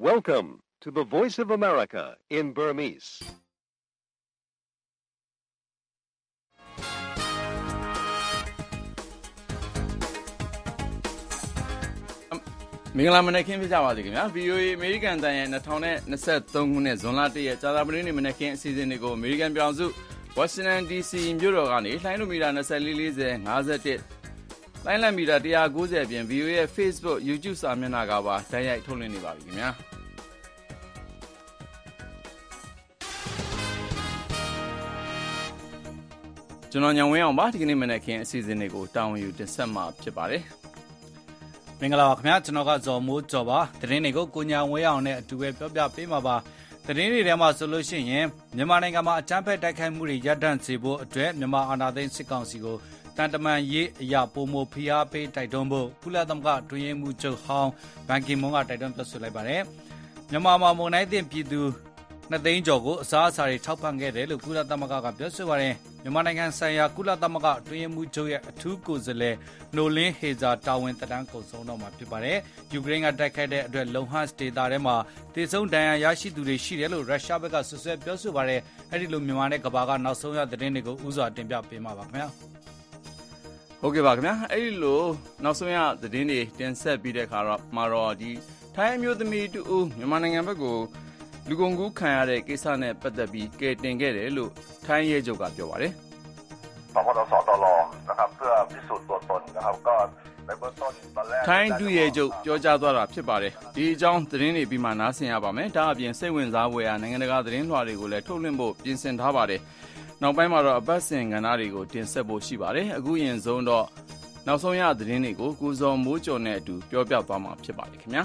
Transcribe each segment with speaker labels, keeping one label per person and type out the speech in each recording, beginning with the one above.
Speaker 1: Welcome to the Voice of America in Burmese.
Speaker 2: ။မင်္ဂလာမနက်ခင်းဖြစ်ကြပါစေခင်ဗျာ VOA အမေရိကန်တန်ရဲ့2023ခုနှစ်ဇွန်လ1ရက်ကြာသပတေးနေ့မနက်ခင်းအစီအစဉ်တွေကိုအမေရိကန်ပြည်ထောင်စု Washington DC မြို့တော်ကနေလှိုင်းလိုမီတာ2440 51လိုင်းလံမီတာ190အပြင် VOA ရဲ့ Facebook YouTube စာမျက်နှာကပါတိုက်ရိုက်ထုတ်လွှင့်နေပါပြီခင်ဗျာကျွန်တော်ညောင်ဝင်းအောင်ပါဒီကနေ့မနက်ခင်းအစီအစဉ်တွေကိုတာဝန်ယူတင်ဆက်မှာဖြစ်ပါတယ်
Speaker 3: မင်္ဂလာပါခင်ဗျာကျွန်တော်ကဇော်မိုးကျော်ပါသတင်းတွေကိုကိုညာဝဲအောင်နဲ့အတူပဲပြောပြပေးမှာပါသတင်းတွေထဲမှာဆိုလို့ရှိရင်မြန်မာနိုင်ငံမှာအကြမ်းဖက်တိုက်ခိုက်မှုတွေရပ်တန့်စေဖို့အတွက်မြန်မာအာဏာသိမ်းစစ်ကောင်စီကိုတန်တမန်ရေးအရာပုံမဖိအားပေးတိုက်တွန်းဖို့ကုလသမဂ္ဂတွင်ရေးမှုချုပ်ဟောင်းဘန်ကီမွန်ကတိုက်တွန်းပြောဆိုလိုက်ပါတယ်မြန်မာမှာမုန်တိုင်းတင်ပြည်သူ2သိန်းကျော်ကိုအစားအစာတွေထောက်ပံ့ခဲ့တယ်လို့ကုလသမဂ္ဂကပြောဆိုပါတယ်မြန်မာနိုင်ငံဆိုင်ရာကုလသမဂ္ဂအတွင်းရေးမှူးချုပ်ရဲ့အထူးကိုယ်စားလှယ်နိုလင်းဟေဇာတာဝန်သက်တမ်းကုန်ဆုံးတော့မှာဖြစ်ပါတယ်။ယူကရိန်းကတိုက်ခိုက်တဲ့အတွက်လုံဟတ်ဒေတာထဲမှာတေဆုံးဒဏ်ရာရရှိသူတွေရှိတယ်လို့ရုရှားဘက်ကဆွဆွဲပြောဆိုပါတယ်။အဲဒီလိုမြန်မာနဲ့ကမ္ဘာကနောက်ဆုံးရသတင်းတွေကိုဥစွာတင်ပြပေးမှာပါခင်ဗျာ။
Speaker 2: ဟုတ်ကဲ့ပါခင်ဗျာ။အဲဒီလိုနောက်ဆုံးရသတင်းတွေတင်ဆက်ပြီးတဲ့အခါတော့ဒီထိုင်းမျိုးသမီးတူမြန်မာနိုင်ငံဘက်ကိုလူကုန်ကူးခံရတဲ့ကိစ္စနဲ့ပတ်သက်ပြီးကဲတင်ခဲ့တယ်လို့ထိုင်းရဲချုပ်ကပြောပါတယ်
Speaker 4: ပပဒစတလောนะครับเพื่อพิสูจน์ตัวตนนะครับก็ในเบื้องต้นตอนแรก
Speaker 2: ထိုင်းဒုရဲချုပ်ပြောကြားသွားတာဖြစ်ပါတယ်ဒီအကြောင်းသတင်းတွေပြီးမှနားဆင်ရပါမယ်ဒါအပြင်စိတ်ဝင်စားဖွယ်ရာနိုင်ငံတကာသတင်းလွှာတွေကိုလည်းထုတ်လွှင့်ဖို့ပြင်ဆင်ထားပါတယ်နောက်ပိုင်းမှာတော့အပတ်စဉ်ကဏ္ဍတွေကိုတင်ဆက်ဖို့ရှိပါတယ်အခုရင်ဆုံးတော့နောက်ဆုံးရသတင်းတွေကိုကိုဇော်မိုးကျော်နဲ့အတူပြောပြသွားမှာဖြစ်ပါတယ်ခင်ဗျာ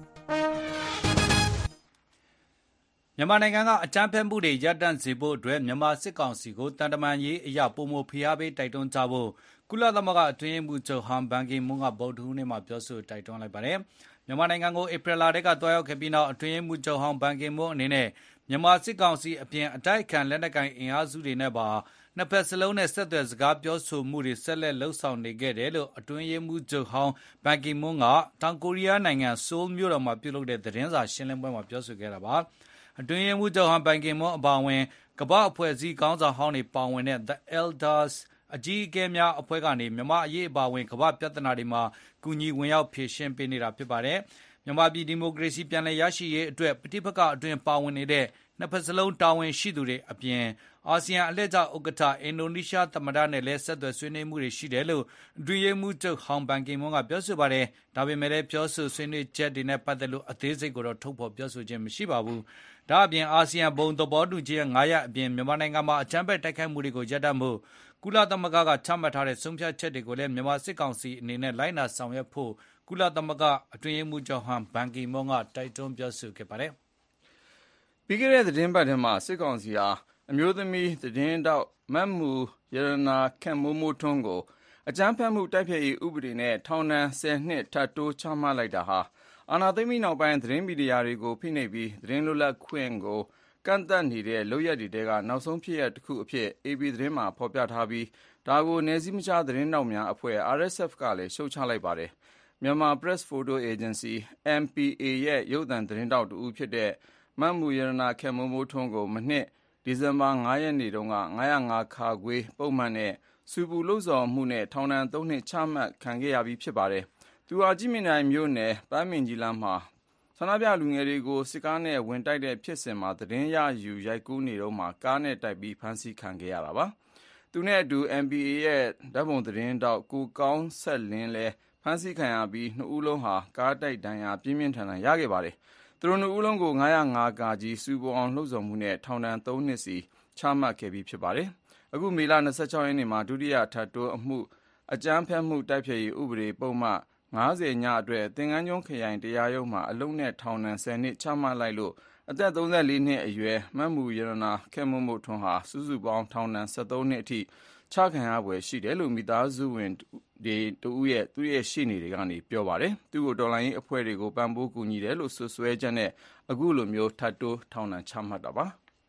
Speaker 3: မြန်မာနိုင်ငံကအကြမ်းဖက်မှုတွေရပ်တန့်စေဖို့အတွက်မြန်မာစစ်ကောင်စီကိုတန်တမန်ရေးအရာပုံမဖိအားပေးတိုက်တွန်းကြဖို့ကုလသမဂ္ဂအတွင်းရေးမှူးချုပ်ဟန်ဘန်ကီမွန်းကဗုဒ္ဓဟူးနေ့မှာပြောဆိုတိုက်တွန်းလိုက်ပါတယ်။မြန်မာနိုင်ငံကိုဧပြီလထဲကတွားရောက်ခဲ့ပြီးနောက်အတွင်းရေးမှူးချုပ်ဟန်ဘန်ကီမွန်းအနေနဲ့မြန်မာစစ်ကောင်စီအပြင်အတိုက်အခံလက်နက်ကိုင်အင်အားစုတွေနဲ့ပါနှစ်ဖက်စလုံးနဲ့ဆက်သွယ်စကားပြောဆိုမှုတွေဆက်လက်လှုပ်ဆောင်နေခဲ့တယ်လို့အတွင်းရေးမှူးချုပ်ဟောင်းဘန်ကီမွန်းကတောင်ကိုရီးယားနိုင်ငံဆိုးလ်မြို့တော်မှာပြုလုပ်တဲ့သတင်းစာရှင်းလင်းပွဲမှာပြောဆိုခဲ့တာပါ။အတွင်းရေးမှူးချုပ်ဟန်ဘန်ကင်မွန်းအပါအဝင်ကမ္ဘာအဖွဲ့အစည်းခေါင်းဆောင်ဟောင်းတွေပါဝင်တဲ့ The Elders အကြီးအကဲများအဖွဲ့ကနေမြန်မာအရေးအပါအဝင်ကမ္ဘာပြဿနာတွေမှာကူညီဝင်ရောက်ဖြေရှင်းပေးနေတာဖြစ်ပါတယ်မြန်မာပြည်ဒီမိုကရေစီပြန်လည်ရရှိရေးအတွက်ပဋိပက္ခအတွင်းပါဝင်နေတဲ့နှစ်ဖက်စလုံးတာဝန်ရှိသူတွေအပြင်အာဆီယံအလှည့်ကျဥက္ကဋ္ဌအင်ဒိုနီးရှားသမ္မတနဲ့လည်းဆက်သွယ်ဆွေးနွေးမှုတွေရှိတယ်လို့အတွင်းရေးမှူးချုပ်ဟောင်းဘန်ကင်မွန်းကပြောဆိုပါတယ်ဒါပေမဲ့လည်းပြောဆိုဆွေးနွေးချက်တွေနဲ့ပတ်သက်လို့အသေးစိတ်ကိုတော့ထုတ်ဖော်ပြောဆိုခြင်းမရှိပါဘူးဒါအပြင်အာဆီယံဘုံသဘောတူချက်9ရပ်အပြင်မြန်မာနိုင်ငံမှာအကြမ်းဖက်တိုက်ခိုက်မှုတွေကိုရပ်တန့်ဖို့ကုလသမဂ္ဂကချမှတ်ထားတဲ့ဆုံးဖြတ်ချက်တွေကိုလည်းမြန်မာစစ်ကောင်စီအနေနဲ့လိုက်နာဆောင်ရွက်ဖို့ကုလသမဂ္ဂအတွင်းရေးမှူးချုပ်ဟန်ဘန်ကီမွန်းကတိုက်တွန်းပြောဆိုခဲ့ပါတယ်
Speaker 2: ပြီးခဲ့တဲ့သတင်းပတ်ထဲမှာစစ်ကောင်စီဟာအမျိုးသမီးသတင်းတောက်မတ်မူရတနာခန့်မိုးမိုးထွန်းကိုအကြမ်းဖက်မှုတိုက်ဖျက်ရေးဥပဒေနဲ့ထောင်ဒဏ်10နှစ်ထပ်တိုးချမှတ်လိုက်တာဟာအာဏာသိမ်းပြီးနောက်ပိုင်းသတင်းမီဒီယာတွေကိုဖိနှိပ်ပြီးသတင်းလွတ်လပ်ခွင့်ကိုကန့်သတ်နေတဲ့လုပ်ရပ်တွေကနောက်ဆုံးဖြစ်ရပ်တစ်ခုအဖြစ် AP သတင်းမှာဖော်ပြထားပြီးဒါကိုနယ်စည်းမခြားသတင်းတောက်များအဖွဲ့ RSF ကလည်းရှုတ်ချလိုက်ပါတယ်။ Myanmar Press Photo Agency MPA ရဲ့ရုပ်သံသတင်းတောက်တူဖြစ်တဲ့မတ်မူရတနာခန့်မိုးမိုးထွန်းကိုမနှစ်ဒီဇင်ဘာ9ရက်နေ့တုန်းက905ခါခွေပုံမှန်နဲ့စူပူလို့ဆော်မှုနဲ့ထောင်ဒဏ်3နှစ်ချမှတ်ခံခဲ့ရပြီးဖြစ်ပါတယ်။သူဟာကြည့်မြင်တိုင်းမြို့နယ်ပန်းမင်ကြီးလမ်းမှာဆန္ဒပြလူငယ်တွေကိုစစ်ကားနဲ့ဝင်တိုက်တဲ့ဖြစ်စဉ်မှာသတင်းရယူရိုက်ကူးနေတော့မှကားနဲ့တိုက်ပြီးဖမ်းဆီးခံခဲ့ရတာပါ။သူနဲ့အတူ MPA ရဲ့ဓာတ်ပုံသတင်းတောက်ကိုကောင်းဆက်လင်းလည်းဖမ်းဆီးခံရပြီးနှစ်ဦးလုံးဟာကားတိုက်ဒဏ်ရာပြင်းပြင်းထန်ထန်ရခဲ့ပါတယ်။သူတို့နှစ်ဦးလုံးကို905ကာကြီးစူပူအောင်လှုပ်ဆောင်မှုနဲ့ထောင်ဒဏ်3နှစ်စီချမှတ်ခဲ့ပြီးဖြစ်ပါတယ်။အခုမေလ26ရက်နေ့မှာဒုတိယထပ်တိုးအမှုအကြမ်းဖက်မှုတိုက်ဖျက်ရေးဥပဒေပုံမှန်90ညအတွက်သင်္ကန်းကျွန်းခရိုင်တရားရုံးမှာအလုံးနဲ့ထောင်ဒဏ်10နှစ်ချမှတ်လိုက်လို့အသက်34နှစ်အရွယ်မတ်မူရတနာခန့်မိုးမိုးထွန်းဟာစုစုပေါင်းထောင်ဒဏ်73နှစ်အထိချခံရပွဲရှိတယ်လို့မိသားစုဝင်တွေတူရဲ့သူရဲ့ရှေ့နေတွေကနေပြောပါတယ်သူ့ကိုတော်လိုင်းရေးအဖွဲ့တွေကိုပံ့ပိုးကူညီတယ်လို့ဆွဆွဲချက်နဲ့အခုလိုမျိုးထပ်တိုးထောင်ဒဏ်ချမှတ်တာပါ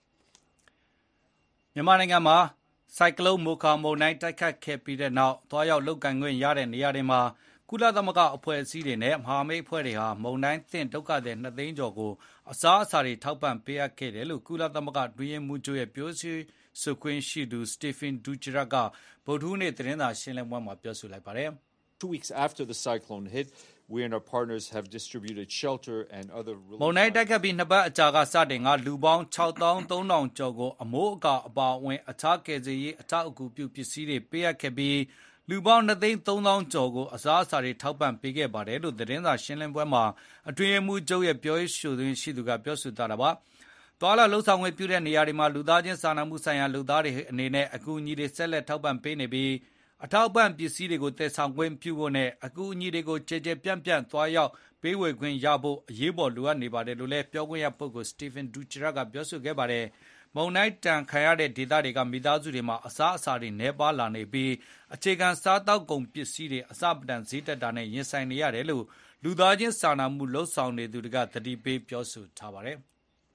Speaker 3: မြန်မာနိုင်ငံမှာစိုက်ကလုန်းမိုခါမုန်တိုင်းတိုက်ခတ်ခဲ့ပြီးတဲ့နောက်သွားရောက်လုတ်ကန်ခွင့်ရတဲ့နေရာတွေမှာကုလသမဂ္ဂအဖွဲ့အစည်းတွေနဲ့မဟာမိတ်အဖွဲ့တွေဟာမုန်တိုင်းသင့်ဒုက္ခသည်2 သိန်းကျော်ကိုအစားအစာတွေထောက်ပံ့ပေးအပ်ခဲ့တယ်လို့ကုလသမဂ္ဂအတွင်းရေးမှူးချုပ်ရဲ့ပြောဆိုခွင့်ရှိသူ Stéphane Dujarric ကဗုဒ္ဓဟူးနေ့သတင်းစာရှင်းလင်းပွဲမှာပြောဆိုလိုက်ပါတယ်။
Speaker 5: 2 weeks after the cyclone hit, we and our partners have distributed shelter and other relief.
Speaker 3: မုန်တိုင်းတိုက်ခတ်ပြီး2 ပတ်အကြာကစတင်ကလူပေါင်း 6,300 ကျော်ကိုအမိုးအကာအပါအဝင်အခြားကယ်ဆယ်ရေးအထောက်အကူပြုပစ္စည်းတွေပေးအပ်ခဲ့ပြီးလူပေါင်း 2,300,000 ကျော်ကိုအစားအစာတွေထောက်ပံ့ပေးခဲ့ပါတယ်လို့သတင်းစာရှင်းလင်းပွဲမှာအတွင်းရေးမှူးချုပ်ရဲ့ပြောရေးဆိုခွင့်ရှိသူကပြောဆိုထားတာပါ။သွာလာလှုပ်ဆောင်ခွင့်ပြုတဲ့နေရာတွေမှာလူသားချင်းစာနာမှုဆိုင်ရာလူသားတွေအနေနဲ့အကူအညီတွေဆက်လက်ထောက်ပံ့ပေးနေပြီးအထောက်အပံ့ပစ္စည်းတွေကိုတည်ဆောင်ခွင့်ပြုဖို့နဲ့အကူအညီတွေကိုကြည်ကြဲပြန့်ပြန့်သွားရောက်ပေးဝေခွင့်ရဖို့အရေးပေါ်လိုအပ်နေပါတယ်လို့လည်းပြောခွင့်ရပုဂ္ဂိုလ် Stéphane Dujarric ကပြောဆိုခဲ့ပါတယ်။မုန်တိုင်းတန်ခံရတဲ့ဒေသတွေကမိသားစုတွေမှာအစားအစာတွေနှဲပါလာနေပြီးအခြေခံစားတောက်ကုန်ပစ္စည်းတွေအစပတန်ဈေးတက်တာနဲ့ရင်ဆိုင်နေရတယ်လို့လူသားချင်းစာနာမှုလှုပ်ဆောင်နေသူတွေကသတိပေးပြောဆိုထားပါတယ်။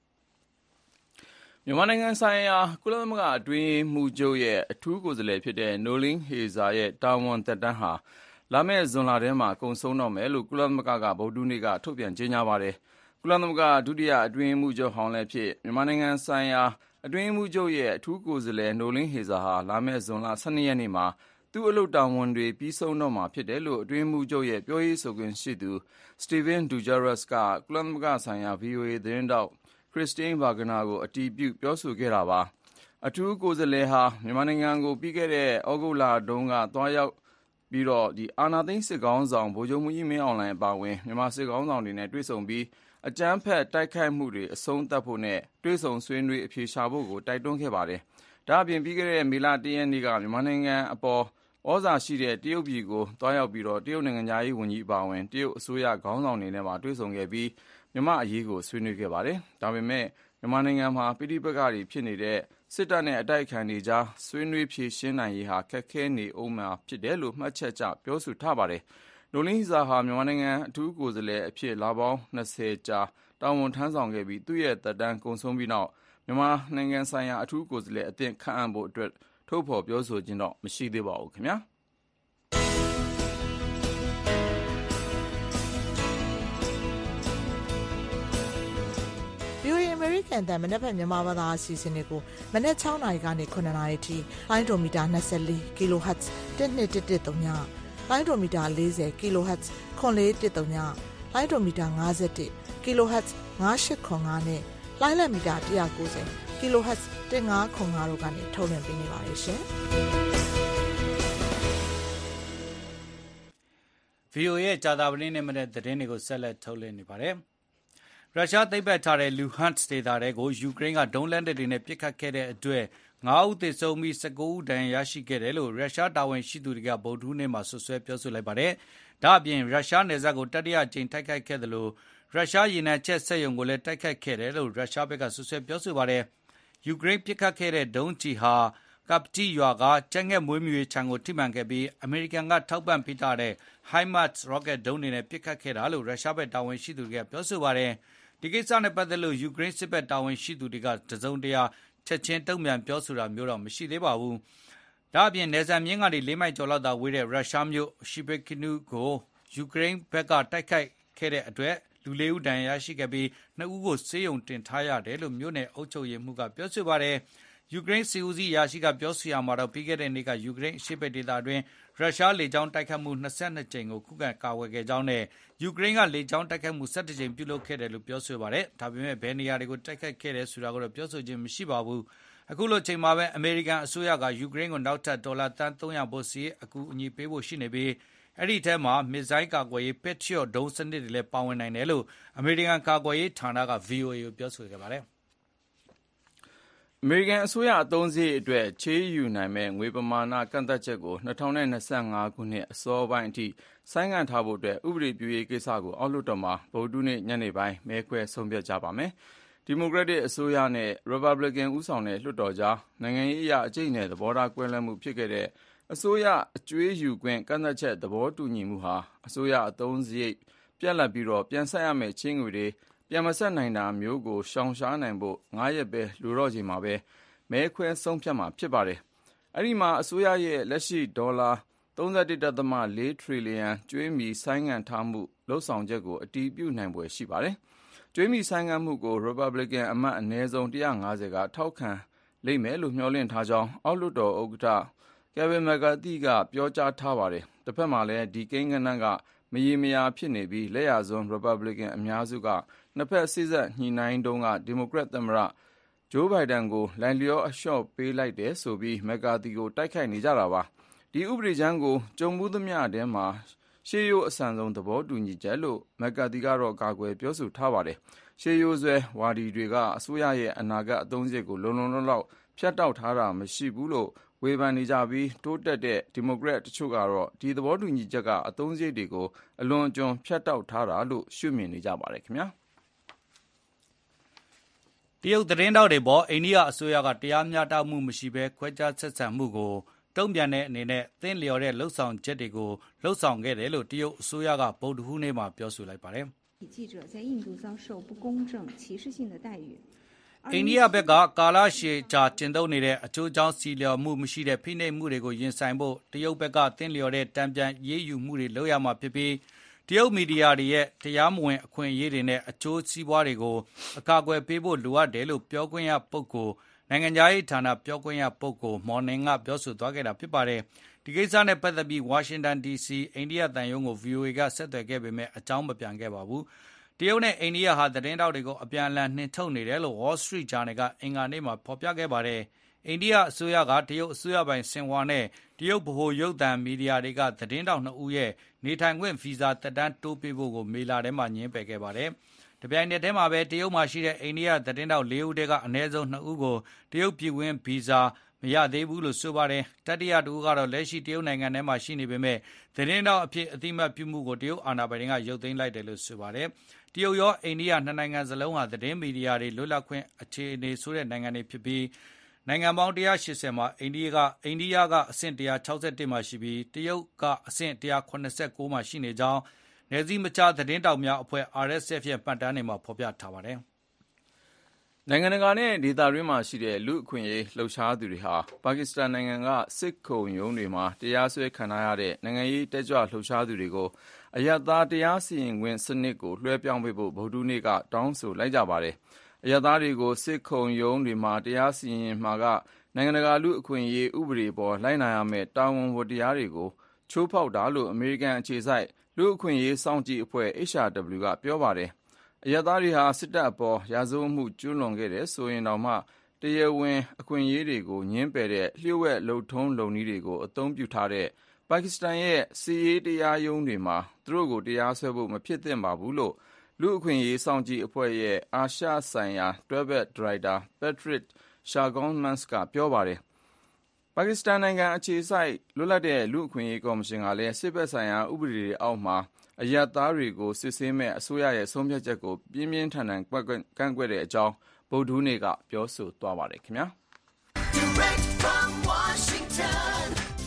Speaker 2: မြန်မာနိုင်ငံဆိုင်ရာကုလသမဂ္ဂအတွင်းရေးမှူးချုပ်ရဲ့အထူးကိုယ်စားလှယ်ဖြစ်တဲ့ Noeleen Heyzer ရဲ့တာဝန်သက်တမ်းဟာလာမယ့်ဇွန်လထဲမှာကုန်ဆုံးတော့မယ်လို့ကုလသမဂ္ဂကဗုဒ္ဓဟူးနေ့ကထုတ်ပြန်ကြေညာပါတယ်။ကုလသမဂ္ဂဒုတိယအတွင်းရေးမှူးချုပ်ဟောင်းလည်းဖြစ်မြန်မာနိုင်ငံဆိုင်ရာအတွင်းရေးမှူးချုပ်ရဲ့အထူးကိုယ်စားလှယ် Noeleen Heyzer ဟာလာမယ့်ဇွန်လ12 ရက်နေ့မှာသူ့အလုပ်တာဝန်တွေပြီးဆုံးတော့မှာဖြစ်တယ်လို့အတွင်းရေးမှူးချုပ်ရဲ့ပြောရေးဆိုခွင့်ရှိသူ Stéphane Dujarric ကကုလသမဂ္ဂဆိုင်ရာ VOA သတင်းတောက်Christine Burgner ကိုအတည်ပြုပြောဆိုခဲ့တာပါ။အထူးကိုယ်စားလှယ်ဟာမြန်မာနိုင်ငံကိုပြီးခဲ့တဲ့ဩဂုတ်လတုန်းကသွားရောက်ပြီးတော့အာဏာသိမ်းစစ်ကောင်ဆောင်ဗိုလ်ချုပ်မှုကြီးမင်းအောင်လှိုင်အပါအဝင်မြန်မာစစ်ကောင်ဆောင်တွေနဲ့တွေ့ဆုံပြီးအကြမ်းဖက်တိုက်ခိုက်မှုတွေအဆုံးသတ်ဖို့နဲ့တွေ့ဆုံဆွေးနွေးအဖြေရှာဖို့ကိုတိုက်တွန်းခဲ့ပါတယ်။ဒါ့အပြင်ပြီးခဲ့တဲ့မေလ1 ရက်နေ့ကမြန်မာနိုင်ငံအပေါ်ဩဇာရှိတဲ့တရုတ်ပြည်ကိုသွားရောက်ပြီးတော့တရုတ်နိုင်ငံသားရေးဝန်ကြီးအပါအဝင်တရုတ်အစိုးရခေါင်းဆောင်တွေနဲ့ပါတွေ့ဆုံခဲ့ပြီးမြန်မာအရေးကိုဆွေးနွေးခဲ့ပါတယ်။ဒါပေမဲ့မြန်မာနိုင်ငံမှာပိဋိပက္ခတွေဖြစ်နေတဲ့စစ်တပ်နဲ့အတိုက်အခံတွေကြားဆွေးနွေးဖြေရှင်းနိုင်ရေးဟာခက်ခဲနေဦးမှာဖြစ်တယ်လို့မှတ်ချက်ချပြောဆိုထားပါတယ်။ Noeleen Heyzer ဟာမြန်မာနိုင်ငံအထူးကိုယ်စားလှယ်အဖြစ်လပေါင်း20ကြာတာဝန်ထမ်းဆောင်ခဲ့ပြီးသူ့ရဲ့သက်တမ်းကုန်ဆုံးပြီးနောက်မြန်မာနိုင်ငံဆိုင်ရာအထူးကိုယ်စားလှယ်အသစ်ခန့်အပ်ဖို့အတွက်ထုတ်ဖော်ပြောဆိုခြင်းတော့မရှိသေးပါဘူးခင်ဗျာ။
Speaker 6: VOA အမေရိကန်တန်မနက်ဖြန်မြန်မာဘာသာအစီအစဉ်တွေကိုမနက်6 နာရီကနေ9 နာရီထိလိုင်းဒိုမီတာ24 kHz 1213ညလိုင်းဒိုမီတာ40 kHz 9413ညလိုင်းဒိုမီတာ51 kHz 9805နဲ့လိုင်းလက်မီတာ190 kHz 1505တို့ကနေထုတ်လွှင့်ပေးနေပါတယ်ရှင်။
Speaker 3: VOA ရဲ့ကြာသပတေးနေ့မနေ့သတင်းတွေကိုဆက်လက်ထုတ်လွှင့်နေပါတယ်။ရုရှားသိမ်းပိုက်ထားတဲ့လူဟန့်ဒေသတွေကိုယူကရိန်းကဒုံးလက်နက်တွေနဲ့ပစ်ခတ်ခဲ့တဲ့အတွက်9 ဦးသေဆုံးပြီး19 ဦးဒဏ်ရာရရှိခဲ့တယ်လို့ရုရှားတာဝန်ရှိသူတွေကဗုဒ္ဓဟူးနေ့မှာဆွဆွဲပြောဆိုလိုက်ပါတယ်။ဒါ့အပြင်ရုရှားနယ်စပ်ကိုတတိယကြိမ်တိုက်ခိုက်ခဲ့တယ်လို့ရုရှားရေနံချက်စက်ရုံကိုလည်းတိုက်ခိုက်ခဲ့တယ်လို့ရုရှားဘက်ကဆွဆွဲပြောဆိုပါတယ်။ယူကရိန်းပစ်ခတ်ခဲ့တဲ့ဒုံးကျည်ဟာကပ်တီရွာကကျန်းငယ်မွေးမြူရေးခြံကိုထိမှန်ခဲ့ပြီးအမေရိကန်ကထောက်ပံ့ပေးထားတဲ့ HIMARS ရော့ကက်ဒုံးတွေနဲ့ပစ်ခတ်ခဲ့တာလို့ရုရှားဘက်တာဝန်ရှိသူတွေကပြောဆိုပါတယ်။ဒီကိစ္စနဲ့ပတ်သက်လို့ယူကရိန်းစစ်ဘက်တာဝန်ရှိသူတွေကတစုံတရာချက်ချင်းတုံ့ပြန်ပြောဆိုတာမျိုးတော့မရှိသေးပါဘူး။ဒါ့အပြင်နယ်စပ်မြင်းကနေ4 မိုင်ကျော်လောက်သာဝေးတဲ့ရုရှားမြို့ရှိဘက်ကနူးကိုယူကရိန်းဘက်ကတိုက်ခိုက်ခဲ့တဲ့အတွက်လူ4 ဦးဒဏ်ရာရရှိခဲ့ပြီး2 ဦးကိုဆေးရုံတင်ထားရတယ်လို့မြို့နယ်အုပ်ချုပ်ရေးမှူးကပြောဆိုပါတယ်။ယူကရိန်းစစ်ဦးစီးအရာရှိကပြောဆိုရမှာတော့ပြီးခဲ့တဲ့နေ့ကယူကရိန်းအရှေ့ဘက်ဒေသအတွင်းရုရှားလေကြောင်းတိုက်ခိုက်မှု22 ကြိမ်ကိုခုခံကာကွယ်ခဲ့ကြောင်းနဲ့ယူကရိန်းကလေကြောင်းတိုက်ခိုက်မှု17 ကြိမ်ပြုလုပ်ခဲ့တယ်လို့ပြောဆိုပါတယ်။ဒါပေမဲ့ဘယ်နေရာတွေကိုတိုက်ခိုက်ခဲ့တယ်ဆိုတာကိုတော့ပြောဆိုခြင်းမရှိပါဘူး။အခုလိုချိန်မှာပဲအမေရိကန်အစိုးရကယူကရိန်းကိုနောက်ထပ်ဒေါ်လာသန်း300ဖို့စီအကူအညီပေးဖို့ရှိနေပြီးအဲ့ဒီထဲမှာမစ်ဇိုင်းကာကွယ်ရေး Patriot ဒုံးစနစ်တွေလည်းပါဝင်နိုင်တယ်လို့အမေရိကန်ကာကွယ်ရေးဌာနက VOA ကိုပြောဆိုခဲ့ပါတယ်။
Speaker 2: အမေရိကန်အစိုးရအသုံးစရိတ်အတွက်ချေးယူနိုင်မဲ့ငွေပမာဏကန့်သတ်ချက်ကို2025ခုနှစ်အစောပိုင်းအထိဆိုင်းငံ့ထားဖို့အတွက်ဥပဒေပြုရေးကိစ္စကိုအောက်လွှတ်တော်မှာဗုဒ္ဓဟူးနေ့ညနေပိုင်းမဲခွဲဆုံးဖြတ်ကြပါမယ်။ဒီမိုကရက်တစ်အစိုးရနဲ့ရီပတ်ဘလစ်ကန်ဦးဆောင်တဲ့လွှတ်တော်ကြားနိုင်ငံရေးအရအကျိတ်နဲ့သဘောထားကွဲလွဲမှုဖြစ်ခဲ့တဲ့အစိုးရအကျွေးယူခွင့်ကန့်သတ်ချက်သဘောတူညီမှုဟာအစိုးရအသုံးစရိတ်ပြက်လက်ပြီးတော့ပြန်ဆက်ရမယ့်ချင်းငွေတွေပြန်မဆက်နိုင်တာမျိုးကိုရှောင်ရှားနိုင်ဖို့9 ရက်ပဲလူတော့ချိန်မှာပဲမဲခွဲဆုံးဖြတ်မှာဖြစ်ပါတယ်။အဲ့ဒီမှာအစိုးရရဲ့လက်ရှိဒေါ်လာ 31.4 ထရီလီယံကျွေးမြီဆိုင်းငံ့ထားမှုလုပ်ဆောင်ချက်ကိုအတည်ပြုနိုင်ဖွယ်ရှိပါတယ်။ကျွေးမြီဆိုင်းငံ့မှုကိုရီပတ်ဘလစ်ကန်အမတ်အနည်းဆုံး150ကထောက်ခံလိမ့်မယ်လို့မျှော်လင့်ထားကြောင်းအောက်လွှတ်တော်ဥက္ကဋ္ဌကယ်ဗင်မက်ကာသီကပြောကြားထားပါတယ်။တစ်ဖက်မှာလည်းဒီကိန်းဂဏန်းကမရေမရာဖြစ်နေပြီးလက်ယာစွန်းရီပတ်ဘလစ်ကန်အများစုကနှစ်ဖက်စေ့စပ်ညှိနှိုင်းတုန်းကဒီမိုကရက်သမ္မတဂျိုးဘိုင်ဒန်ကိုလိုက်လျောအလျှော့ပေးလိုက်တယ်ဆိုပြီးမက်ကာသီကိုတိုက်ခိုက်နေကြတာပါ။ဒီဥပဒေကြမ်းကိုကြုံမှုသမျှထဲမှာရှေးရိုးအဆန်ဆုံးသဘောတူညီချက်လို့မက်ကာသီကတော့ကာကွယ်ပြောဆိုထားပါတယ်။ရှေးရိုးဆွဲဝါဒီတွေကအစိုးရရဲ့အနာဂတ်အသုံးစရိတ်ကိုလုံလုံလောက်ဖြတ်တောက်ထားတာမရှိဘူးလို့ဝေဖန်နေကြပြီးတိုးတက်တဲ့ဒီမိုကရက်တချို့ကတော့ဒီသဘောတူညီချက်ကအသုံးစရိတ်တွေကိုအလွန်အကျွံဖြတ်တောက်ထားတာလို့ရှုမြင်နေကြပါတယ်ခင်ဗျာ
Speaker 3: တရုတ်သတင်းတောက်တွေပေါ်အိန္ဒိယအစိုးရကတရားမျှတမှုမရှိဘဲခွဲခြားဆက်ဆံမှုကိုတုံ့ပြန်တဲ့အနေနဲ့သင့်လျော်တဲ့လှုပ်ဆောင်ချက်တွေကိုလှုပ်ဆောင်ခဲ့တယ်လို့တရုတ်အစိုးရကဗုဒ္ဓဟူးနေ့မှာပြောဆိုလိုက်ပါတယ်
Speaker 7: 记者在印度遭受不公正、歧视性的待遇。
Speaker 3: အိန္ဒိယဘက်ကကာလရှည်ကြာကျင့်သုံးနေတဲ့အကျိုးကြောင့်စီလျော်မှုမရှိတဲ့ဖိနှိပ်မှုတွေကိုရင်ဆိုင်ဖို့တရုတ်ဘက်ကသင့်လျော်တဲ့တံပြန်ရေးယူမှုတွေလုပ်ရမှာဖြစ်ပြီးတရုတ်မီဒီယာတွေရဲ့တရားမဝင်အခွင့်အရေးတွေနဲ့အကျိုးစီးပွားတွေကိုအကာအကွယ်ပေးဖို့လိုအပ်တယ်လို့ပြောခွင့်ရပုဂ္ဂိုလ်နိုင်ငံခြားရေးဌာနပြောခွင့်ရပုဂ္ဂိုလ်မော်နင်ကပြောဆိုသွားခဲ့တာဖြစ်ပါတယ်ဒီကိစ္စနဲ့ပတ်သက်ပြီးဝါရှင်တန် DC အိန္ဒိယသံရုံးကို VOA ကဆက်သွယ်ခဲ့ပေမဲ့အကြောင်းမပြန်ခဲ့ပါဘူးတရုတ်နဲ့အိန္ဒိယဟာသတင်းတောက်တွေကိုအပြန်အလှန်နှင်ထုတ်နေတယ်လို့ Wall Street Journal ကအင်္ဂါနေ့မှာဖော်ပြခဲ့ပါတယ်။အိန္ဒိယအစိုးရကတရုတ်အစိုးရပိုင်ဆင်ဟွာနဲ့တရုတ်ဗဟိုရုပ်သံမီဒီယာတွေကသတင်းတောက်2ဦးရဲ့နေထိုင်ခွင့်ဗီဇာသက်တမ်းတိုးပေးဖို့ကိုမေလထဲမှာညှင်းပယ်ခဲ့ပါတယ်။တပြိုင်နက်တည်းမှာပဲတရုတ်မှာရှိတဲ့အိန္ဒိယသတင်းတောက်4ဦးတည်းကအနည်းဆုံး2ဦးကိုတရုတ်ပြည်ဝင်ဗီဇာမရသေးဘူးလို့ဆိုပါတယ်။တတိယတူကတော့လက်ရှိတရုတ်နိုင်ငံထဲမှာရှိနေပေမဲ့သတင်းတောက်အဖြစ်အတိမတ်ပြုမှုကိုတရုတ်အာဏာပိုင်တွေကရုပ်သိမ်းလိုက်တယ်လို့ဆိုပါတယ်။တရုတ်ရောအိန္ဒိယနှစ်နိုင်ငံစလုံးဟာသတင်းမီဒီယာတွေလွတ်လပ်ခွင့်အခြေအနေဆိုတဲ့နိုင်ငံတွေဖြစ်ပြီးနိုင်ငံပေါင်း180မှာအိန္ဒိယကအဆင့်161မှာရှိပြီးတရုတ်ကအဆင့်189မှာရှိနေကြောင်းနယ်စည်းမခြားသတင်းတောက်များအဖွဲ့ RSF ရဲ့မှတ်တမ်းတွေမှာဖော်ပြထားပါတယ်
Speaker 2: ။နိုင်ငံတကာနဲ့ဒေသတွင်းမှာရှိတဲ့လူ့အခွင့်အရေးလှုပ်ရှားသူတွေဟာပါကစ္စတန်နိုင်ငံကစစ်ခုံရုံးတွေမှာတရားစွဲခံထားရတဲ့နိုင်ငံရေးတက်ကြွလှုပ်ရှားသူတွေကိုအရပ်သားတရားစီရင်ခွင့်စနစ်ကိုလွှဲပြောင်းပေးဖို့ဗုဒ္ဓဟူးနေ့ကတောင်းဆိုလိုက်ကြပါတယ်။အရပ်သားတွေကိုစစ်ခုံရုံးတွေမှာတရားစီရင်မှာကနိုင်ငံတကာလူ့အခွင့်အရေးဥပဒေပေါ်လိုက်နာရမယ့်တာဝန်ဝတ္တရားတွေကိုချိုးဖောက်တာလို့အမေရိကန်အခြေစိုက်လူ့အခွင့်အရေးစောင့်ကြည့်အဖွဲ့ HRW ကပြောပါတယ်။အရပ်သားတွေဟာစစ်တပ်အပေါ်ရာဇဝတ်မှုကျူးလွန်ခဲ့တဲ့ဆိုရင်တောင်မှတရားဝင်အခွင့်အရေးတွေကိုညှင်းပယ်တဲ့လျှို့ဝှက်လုပ်ထုံးလုပ်နည်းတွေကိုအသုံးပြုထားတဲ့ပါကစ္စတန်ရဲ့စီရေးတရားရုံးတွေမှာသူတို့ကိုတရားစွဲဖို့မဖြစ်သင့်ပါဘူးလို့လူ့အခွင့်အရေးစောင့်ကြည့်အဖွဲ့ရဲ့အာရှဆိုင်ရာတွဲဘက်ဒါရိုက်တာ Patrick Shargolmans ကပြောပါတယ်။ပါကစ္စတန်နိုင်ငံအခြေစိုက်လွတ်လပ်တဲ့လူ့အခွင့်အရေးကော်မရှင်ကလည်းစစ်ဘက်ဆိုင်ရာဥပဒေတွေအောက်မှာအရပ်သားတွေကိုစစ်ဆေးမဲ့အစိုးရရဲ့ဆုံးဖြတ်ချက်ကိုပြင်းပြင်းထန်ထန်ကန့်ကွက်တဲ့အကြောင်းဗုဒ္ဓဟူးနေ့ကပြောဆိုသွားပါတယ်ခင်ဗျာ။ Direct from Washington,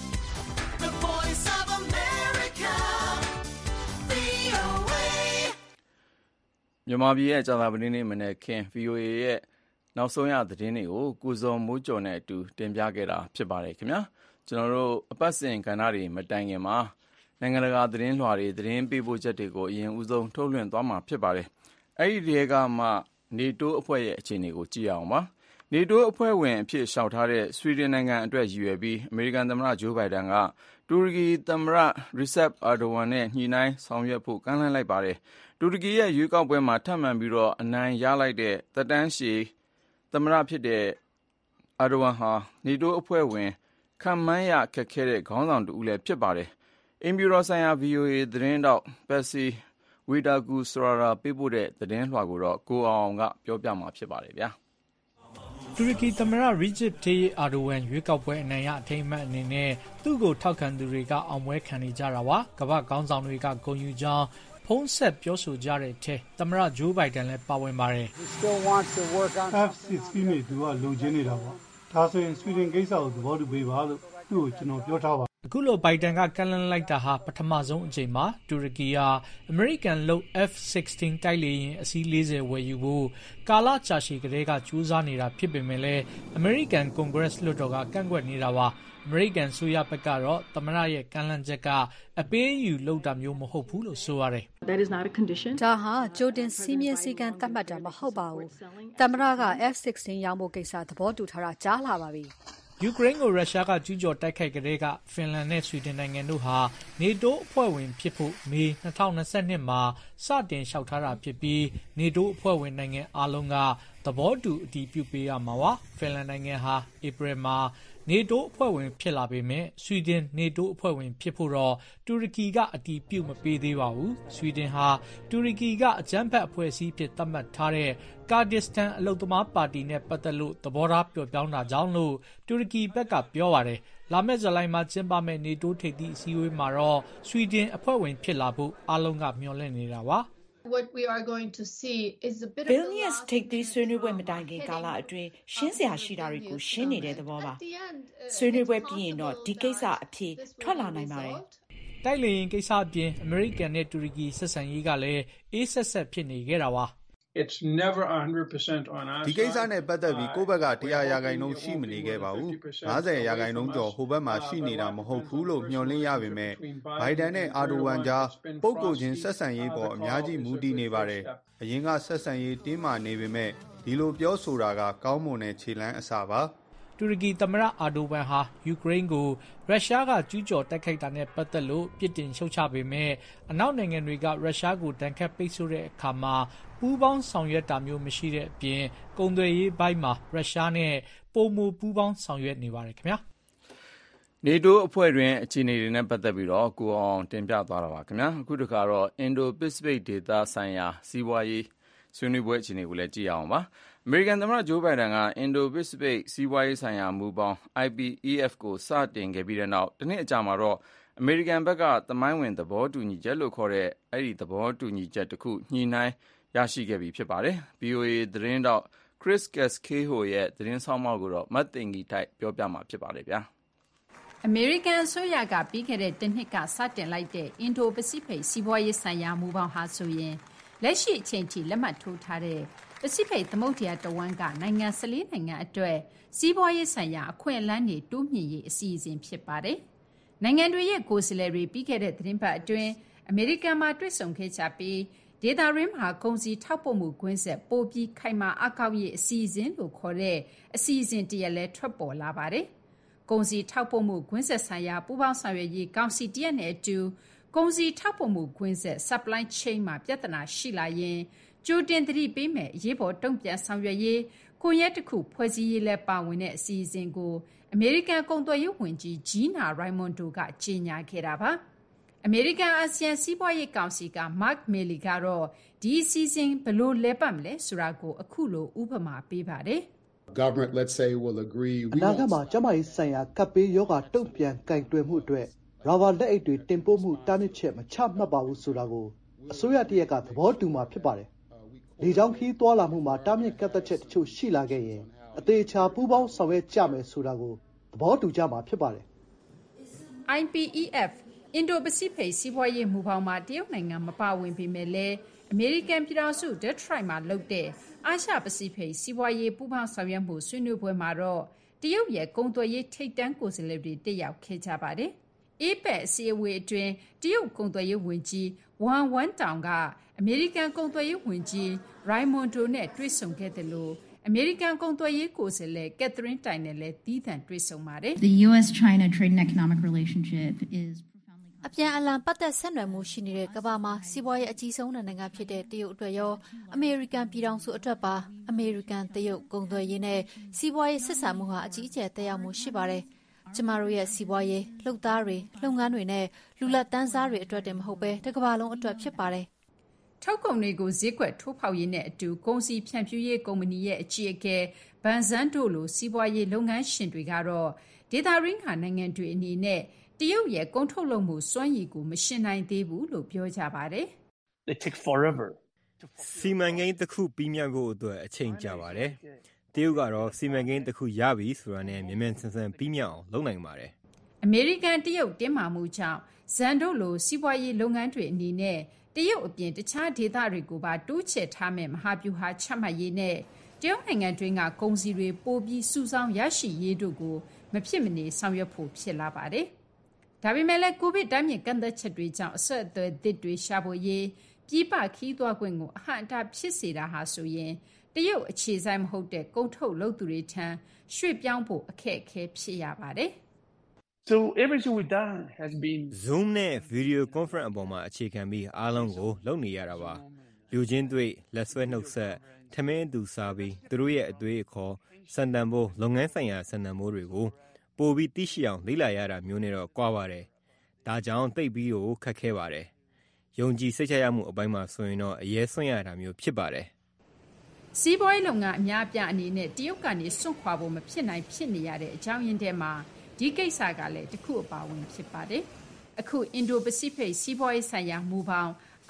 Speaker 2: the voice of America, VOA မြန်မာပြည်ရဲ့ကြာသပတေးနေ့မနေ့ခင် VOA ရဲ့နောက်ဆုံးရသတင်းတွေကိုကိုဇော်မိုးကျော်နဲ့အတူတင်ပြခဲ့တာဖြစ်ပါတယ်ခင်ဗျာကျွန်တော်တို့အပတ်စဉ်ကဏ္ဍတွေမတိုင်ခင်မှာနိုင်ငံတကာသတင်းလွှာတွေသတင်းပေးပို့ချက်တွေကိုအရင်ဦးဆုံးထုတ်လွှင့်သွားမှာဖြစ်ပါတယ်အဲ့ဒီတွေကမှနေတိုးအဖွဲ့ရဲ့အခြေအနေကိုကြည့်ရအောင်ပါနေတိုးအဖွဲ့ဝင်အဖြစ်ရှောက်ထားတဲ့ဆွီဒင်နိုင်ငံအတွက်ရည်ရွယ်ပြီးအမေရိကန်သမ္မတဂျိုးဘိုင်ဒန်ကတူရကီသမ္မတရီဆက်အာဒိုဝမ်နဲ့ညှိနှိုင်းဆောင်ရွက်ဖို့ကမ်းလှမ်းလိုက်ပါတယ်တူရကီရဲ့ရွေးကောက်ပွဲမှာထပ်မံပြီးတော့အနိုင်ရလိုက်တဲ့သက်တမ်းရှည်သမ္မတဖြစ်တဲ့အာဒိုဝမ်ဟာနေတိုးအဖွဲ့ဝင်ခံမှန်းရခက်ခဲတဲ့ခေါင်းဆောင်တူဦးလည်းဖြစ်ပါတယ်အင်ဗျူရောဆိုင်ရာ VOA သတင်းတောက်ပတ်စီဝီတာကူစရာပေးပို့တဲ့သတင်းလွှာကိုတော့ကိုအောင်ကပြောပြမှာဖြစ်ပါတယ်ဗျာ
Speaker 8: တူရကီသမ္မတရီဂျစ်တေးအာဒိုဝမ်ရွေးကောက်ပွဲအနိုင်ရအထိမ်းအမှတ်အနေနဲ့သူ့ကိုထောက်ခံသူတွေကအောင်ပွဲခံနေကြတာပါကမ္ဘာခေါင်းဆောင်တွေကဂုဏ်ယူကြောင်းဖုံးဆက်ပြောဆိုကြတဲ့အထက်သမ္မတဂျိုးဘိုင်ဒန်လည်းပါဝင်ပါတယ်
Speaker 9: F-16 နဲ့သူကလုံခြင်းနေတာပေါ့ဒါဆိုရင်ဆွီဒင်ကိစ္စကိုသဘောတူပေးပါလို့သူ့ကိုကျွန်တော်ပြောထားပါ
Speaker 8: အခုလိုဘိုင်ဒန်ကကန့်လန့်လိုက်တာဟာပထမဆုံးအကြိမ်မှာတူရကီဟာအမေရိကန်လုပ် F-16 တိုက်လေယာဉ်အစီး40ဝယ်ယူဖို့ကာလကြာရှည်ကတည်းကကြိုးစားနေတာဖြစ်ပေမဲ့လည်းအမေရိကန်ကွန်ဂရက်လွှတ်တော်ကကန့်ကွက်နေတာပါအမေရိကန်ဆိုရဘက်ကတော့သမ္မတရဲ့ကန့်လန့်ချက်ကအပေးအယူလုပ်တာမျိုးမဟုတ်ဘူးလို့ဆိုရတယ်
Speaker 9: ။ဒါဟာကြိုတင်စီးမြင်စည်းကမ်းသတ်မှတ်တာမဟုတ်ပါဘူး။သမ္မတက F-16 ရောင်းဖို့ကိစ္စသဘောတူထားတာကြားလာပါပြီ။
Speaker 8: ယူကရိန်းကိုရုရှားကကျူးကျော်တိုက်ခိုက်ကတည်းကဖင်လန်နဲ့ဆွီဒင်နိုင်ငံတို့ဟာနေတိုးအဖွဲ့ဝင်ဖြစ်ဖို့မေ2022မှာစတင်လျှောက်ထားတာဖြစ်ပြီးနေတိုးအဖွဲ့ဝင်နိုင်ငံအလုံးကသဘောတူအတည်ပြုပေးရမှာပါဖင်လန်နိုင်ငံဟာဧပြီမှာနေတိုးအဖွဲ့ဝင်ဖြစ်လာပေမဲ့ဆွီဒင်နေတိုးအဖွဲ့ဝင်ဖြစ်ဖို့တော့တူရကီကအတည်ပြုမပေးသေးပါဘူးဆွီဒင်ဟာတူရကီကအကြမ်းဖက်အဖွဲ့အစည်းဖြစ်သတ်မှတ်ထားတဲ့ကာဒစ္စတန်အလုသမားပါတီနဲ့ပတ်သက်လို့သဘောထားပျော့ပြောင်းတာကြောင့်လို့တူရကီဘက်ကပြောပါတယ်လာမယ့်ဇူလိုင်မှာကျင်းပမယ့်နေတိုးထိပ်သီးအစည်းအဝေးမှာတော့ဆွီဒင်အဖွဲ့ဝင်ဖြစ်လာဖို့အားလုံးကမျှော်လင့်နေတာပါ
Speaker 10: Vilnius ထိပ်သီးဆွေးနွေးပွဲမတိုင်ခင်ကာလအတွင်းရှင်းစရာရှိတာတွေကိုရှင်းနေတဲ့သဘောပါဆွေးနွေးပွဲပြီးရင်တော့ဒီကိစ္စအဖြေထွက်လာနိုင်ပါတယ်
Speaker 8: တိုက်လေယာဉ်ကိစ္စအပြင်အမေရိကန်နဲ့တူရကီဆက်ဆံရေးကလည်းအေးဆက်ဆက်ဖြစ်နေခဲ့တာပါ
Speaker 11: ဒီကိစ္စနဲ့ပတ်သက်ပြီးကိုယ့်ဘက်က100%ရှိမနေခဲ့ပါဘူး50%ကျော်ဟိုဘက်မှာရှိနေတာမဟုတ်ဘူးလို့မျှော်လင့်ရပေမဲ့ဘိုင်ဒန်နဲ့အာဒိုဝမ်ကြားပုဂ္ဂိုလ်ချင်းဆက်ဆံရေးပေါ်အများကြီးမူတည်နေပါတယ်အရင်ကဆက်ဆံရေးတင်းမာနေပေမဲ့ဒီလိုပြောဆိုတာကကောင်းမွန်တဲ့ခြေလှမ်းအစပါ
Speaker 8: တူရကီသမ္မတအာဒိုဝမ်ဟာယူကရိန်းကိုရုရှားကကျူးကျော်တိုက်ခိုက်တာနဲ့ပတ်သက်လို့ပြစ်တင်ရှုတ်ချပေမဲ့အနောက်နိုင်ငံတွေကရုရှားကိုတန်ခတ်ပိတ်ဆို့တဲ့အခါမှာပူးပေါင်းဆောင်ရွက်တာမျိုးမရှိတဲ့အပြင်ကုန်သွယ်ရေးဘိုင်းမှာရုရှားနဲ့ပိုမိုပူးပေါင်းဆောင်ရွက်နေပါတယ်ခင်ဗျာ
Speaker 2: နေတိုးအဖွဲ့တွင်အခြေအနေတွေနဲ့ပတ်သက်ပြီးတော့ကိုအောင်တင်ပြသွားတာပါခင်ဗျာအခုတခါတော့အင်ဒိုပစိဖိတ်ဒေသဆိုင်ရာစီးပွားရေးဆွေးနွေးပွဲအခြေအနေကိုလည်းကြည့်ရအောင်ပါအမေရိကန်သမ္မတဂျိုးဘိုင်ဒန်ကအင်ဒိုပစိဖိတ်စီးပွားရေးဆိုင်ရာမူပေါင်း IPEF ကိုစတင်ခဲ့ပြီးတဲ့နောက်တစ်နှစ်အကြာမှာတော့အမေရိကန်ဘက်ကသမိုင်းဝင်သဘောတူညီချက်လို့ခေါ်တဲ့အဲ့ဒီသဘောတူညီချက်တစ်ခုညှိနှိုင်းရရှိခဲ့ပြီဖြစ်ပါတယ် VOA သတင်းတောက် Chris Casquejo ရဲ့သတင်းဆောင်မကိုတော့မတ်တင်ကြီးထိုက်ပြောပြမှာဖြစ်ပါတယ်ဗျာ
Speaker 12: အမေရိကန်အစိုးရကပြီးခဲ့တဲ့တစ်နှစ်ကစတင်လိုက်တဲ့အင်ဒိုပစိဖိတ်စီးပွားရေးဆိုင်ရာမူပေါင်းဟာဆိုရင်လက်ရှိအချိန်ထိလက်မှတ်ထိုးထားတဲ့ပစိဖိတ်သမုဒ္ဒရာတဝန်းကနိုင်ငံ14နိုင်ငံအတွက်စီးပွားရေးဆိုင်ရာအခွင့်အလမ်းတွေတိုးမြှင့်ရေးအစီအစဉ်ဖြစ်ပါတယ်။နိုင်ငံတွေရဲ့ကိုယ်စားလှယ်တွေပြီးခဲ့တဲ့သတင်းပတ်အတွင်းအမေရိကန်မှာတွေ့ဆုံခဲ့ကြပြီးဒေသရင်းမှာကုန်စည်ထောက်ပို့မှုကွင်းဆက်ပိုပြီးခိုင်မာအကောက်ရေးအစီအစဉ်လို့ခေါ်တဲ့အစီအစဉ်တရက်လဲထွက်ပေါ်လာပါတယ်။ကုန်စည်ထောက်ပို့မှုကွင်းဆက်ဆိုင်ရာပူးပေါင်းဆောင်ရွက်ရေးကောင်စီတရက်နဲ့အတူကုန်စည်ထောက်ပို့မှုကွင်းဆက် supply chain မှာပြဿနာရှိလာရင်ကြိုတင်သတိပေးမဲ့အရေးပေါ်တုံ့ပြန်ဆောင်ရွက်ရေးကွန်ရက်တစ်ခုဖွဲ့စည်းရေးလဲပါဝင်တဲ့အစီအစဉ်ကိုအမေရိကန်ကုန်သွယ်ရေးဝန်ကြီးဂျီနာရိုင်မွန်ဒိုကကြေညာခဲ့တာပါအမေရိကန်အာဆီယံစီးပွားရေးကောင်စီကမတ်မေလီကတော့ဒီအစီအစဉ်ဘယ်လိုလဲပတ်မလဲဆိုတာကိုအခုလိုဥပမာပေးပါတယ်
Speaker 13: Government, let's say, will agree. အနာဂတ်မှာကျမကြီးဆိုင်ရာကပ်ပေးယောဂတုံ့ပြန်ကင်တွယ်မှုအတွက်ရာဘာလက်အိတ်တွေတင်ပို့မှုတားမြစ်ချက်မချမှတ်ပါဘူးဆိုတာကိုအစိုးရတရက်ကသဘောတူမှာဖြစ်ပါတယ်။လေကြောင်းခီးသွားလာမှုမှာတားမြစ်ကန့်သတ်ချက်တချို့ရှိလာခဲ့ရင်အသေးချာပူးပေါင်းဆောင်ရွက်ကြမယ်ဆိုတာကိုသဘောတူကြမှာဖြစ်ပါတယ်
Speaker 12: ။ IPEF အင်ဒိုပစိဖိတ်စီးပွားရေးမူပေါင်းမှာတရုတ်နိုင်ငံမပါဝင်ပေမဲ့လည်းအမေရိကန်ပြည်ထောင်စုဒက်ထရိုက်မှာလုပ်တဲ့အာရှပစိဖိတ်စီးပွားရေးပူးပေါင်းဆောင်ရွက်မှုဆွေးနွေးပွဲမှာတော့တရုတ်ရဲ့ကုန်သွယ်ရေးထိပ်တန်းကိုယ်စားလှယ်တွေတက်ရောက်ခဲ့ကြပါတယ်။ APEC အစည်းအဝေးအတွင်းတရုတ်ကုန်သွယ်ရေးဝန်ကြီးဝမ်ဝမ်တောင်ကအမေရိကန်ကုန်သွယ်ရေးဝန်ကြီးရိုင်မွန်ဒိုနဲ့တွေ့ဆုံခဲ့တယ်လို့အမေရိကန်ကုန်သွယ်ရေးကိုယ်စားလှယ်ကက်သရင်းတိုင်နဲ့လည်းသီးသန့်တွေ့ဆုံပါတယ်။
Speaker 14: The US-China trade and economic relationship is
Speaker 9: အပြန်အလှန်ပတ်သက်ဆက်နွယ်မှုရှိနေတဲ့ကမ္ဘာမှာစီးပွားရေးအကြီးဆုံးနိုင်ငံဖြစ်တဲ့တရုတ်အတွက်ရောအမေရိကန်ပြည်ထောင်စုအတွက်ပါအမေရိကန်တရုတ်ကုန်သွယ်ရေးနဲ့စီးပွားရေးဆက်ဆံမှုဟာအကြီးအကျယ်သက်ရောက်မှုရှိပါတယ်။ကျမတို့ရဲ့စီးပွားရေးလှုပ်သားတွေလုပ်ငန်းတွေနဲ့လူလက်တန်းစားတွေအတွက်တည်းမဟုတ်ပဲတစ်ကမ္ဘာလုံးအတွက်ဖြစ်ပါတယ်
Speaker 12: ။ထုတ်ကုန်တွေကိုဈေးကွက်ထိုးဖောက်ရေးနဲ့အတူကုန်စည်ဖြန့်ဖြူးရေးကုမ္ပဏီရဲ့အကြီးအကဲဘန်ဇန်တို့လိုစီးပွားရေးလုပ်ငန်းရှင်တွေကတော့ဒေတာရင်းကနိုင်ငံတွေအနေနဲ့တရုတ်ရဲ့ကုန်ထုတ်လုပ်မှုစွမ်းရည်ကိုမရှင်နိုင်သေးဘူးလို့ပြောကြပါတယ်။
Speaker 15: They take forever.
Speaker 16: စီမံကိန်းတစ်ခုပြီးမြောက်ဖို့အတွက်အချိန်ကြာပါတယ်။တရုတ်ကတော့စီမံကိန်းတစ်ခုရပြီဆိုတာနဲ့မြန်မြန်ဆန်ဆန်ပြီးမြောက်အောင်လုပ်နိုင်ပါတယ်
Speaker 12: ။အမေရိကန်-တရုတ်တင်းမာမှုကြောင့်ဇန်တို့လိုစီးပွားရေးလုပ်ငန်းတွေအနေနဲ့တရုတ်အပြင်တခြားဒေသတွေကိုပါတိုးချဲ့ထားမယ့်မဟာဗျူဟာချမှတ်ရေးနဲ့တရုတ်နိုင်ငံတွင်းကကုန်စည်တွေပိုပြီးစုဆောင်းရရှိရေးတို့ကိုမဖြစ်မနေဆောင်ရွက်ဖို့ဖြစ်လာပါတယ်။ဒါပေမဲ့လည်းကိုဗစ်တားမြစ်ကန့်သတ်ချက်တွေကြောင့်အဆက်အသွယ်သစ်တွေရှာဖွေရေးပြည်ပခီးသွားခွင့်ကိုအဟန့်အတားဖြစ်စေတာဟာဆိုရင်တရုတ်အခြေစိုက်မဟုတ်တဲ့ကုန်ထုတ်လုပ်သူတွေထံရွှေ့ပြောင်းဖို့အခက်အခဲဖြစ်ရပါတယ်။
Speaker 15: So everything we've done has been
Speaker 16: Zoom နဲ့ Video Conference အပေါ်မှာအခြေခံပြီးအားလုံးကိုလုပ်နေရတာပါလူချင်းတွေ့လက်ဆွဲနှုတ်ဆက်ထမင်းသူစားပြီးသူတို့ရဲ့အသွေးအခေါ်စံတန်ဖို့လုပ်ငန်းဆိုင်ရာစံတန်ဖို့တွေကိုပိုပြီးသိရှိအောင်လေ့လာရတာမျိုးနဲ့တော့ကွာပါတယ်ဒါကြောင့်သိပ်ပြီးတော့ခက်ခဲပါတယ်ယုံကြည်စိတ်ချရမှုအပိုင်းမှာဆိုရင်တော့အရေးဆွင့်ရတာမျိုးဖြစ်ပါတယ်
Speaker 12: စီးပွားရေးလုပ်ငန်းအများအပြားအနေနဲ့တရုတ်ကနေစွန့်ခွာဖို့မဖြစ်နိုင်ဖြစ်နေရတဲ့အကြောင်းရင်းထဲမှာဒီကိစ္စကလည်းတစ်ခုအပါဝင်ဖြစ်ပါတယ်။အခုအင်ဒိုပစိဖိတ်စီးပွားရေးဆိုင်ရာမူပေါင်း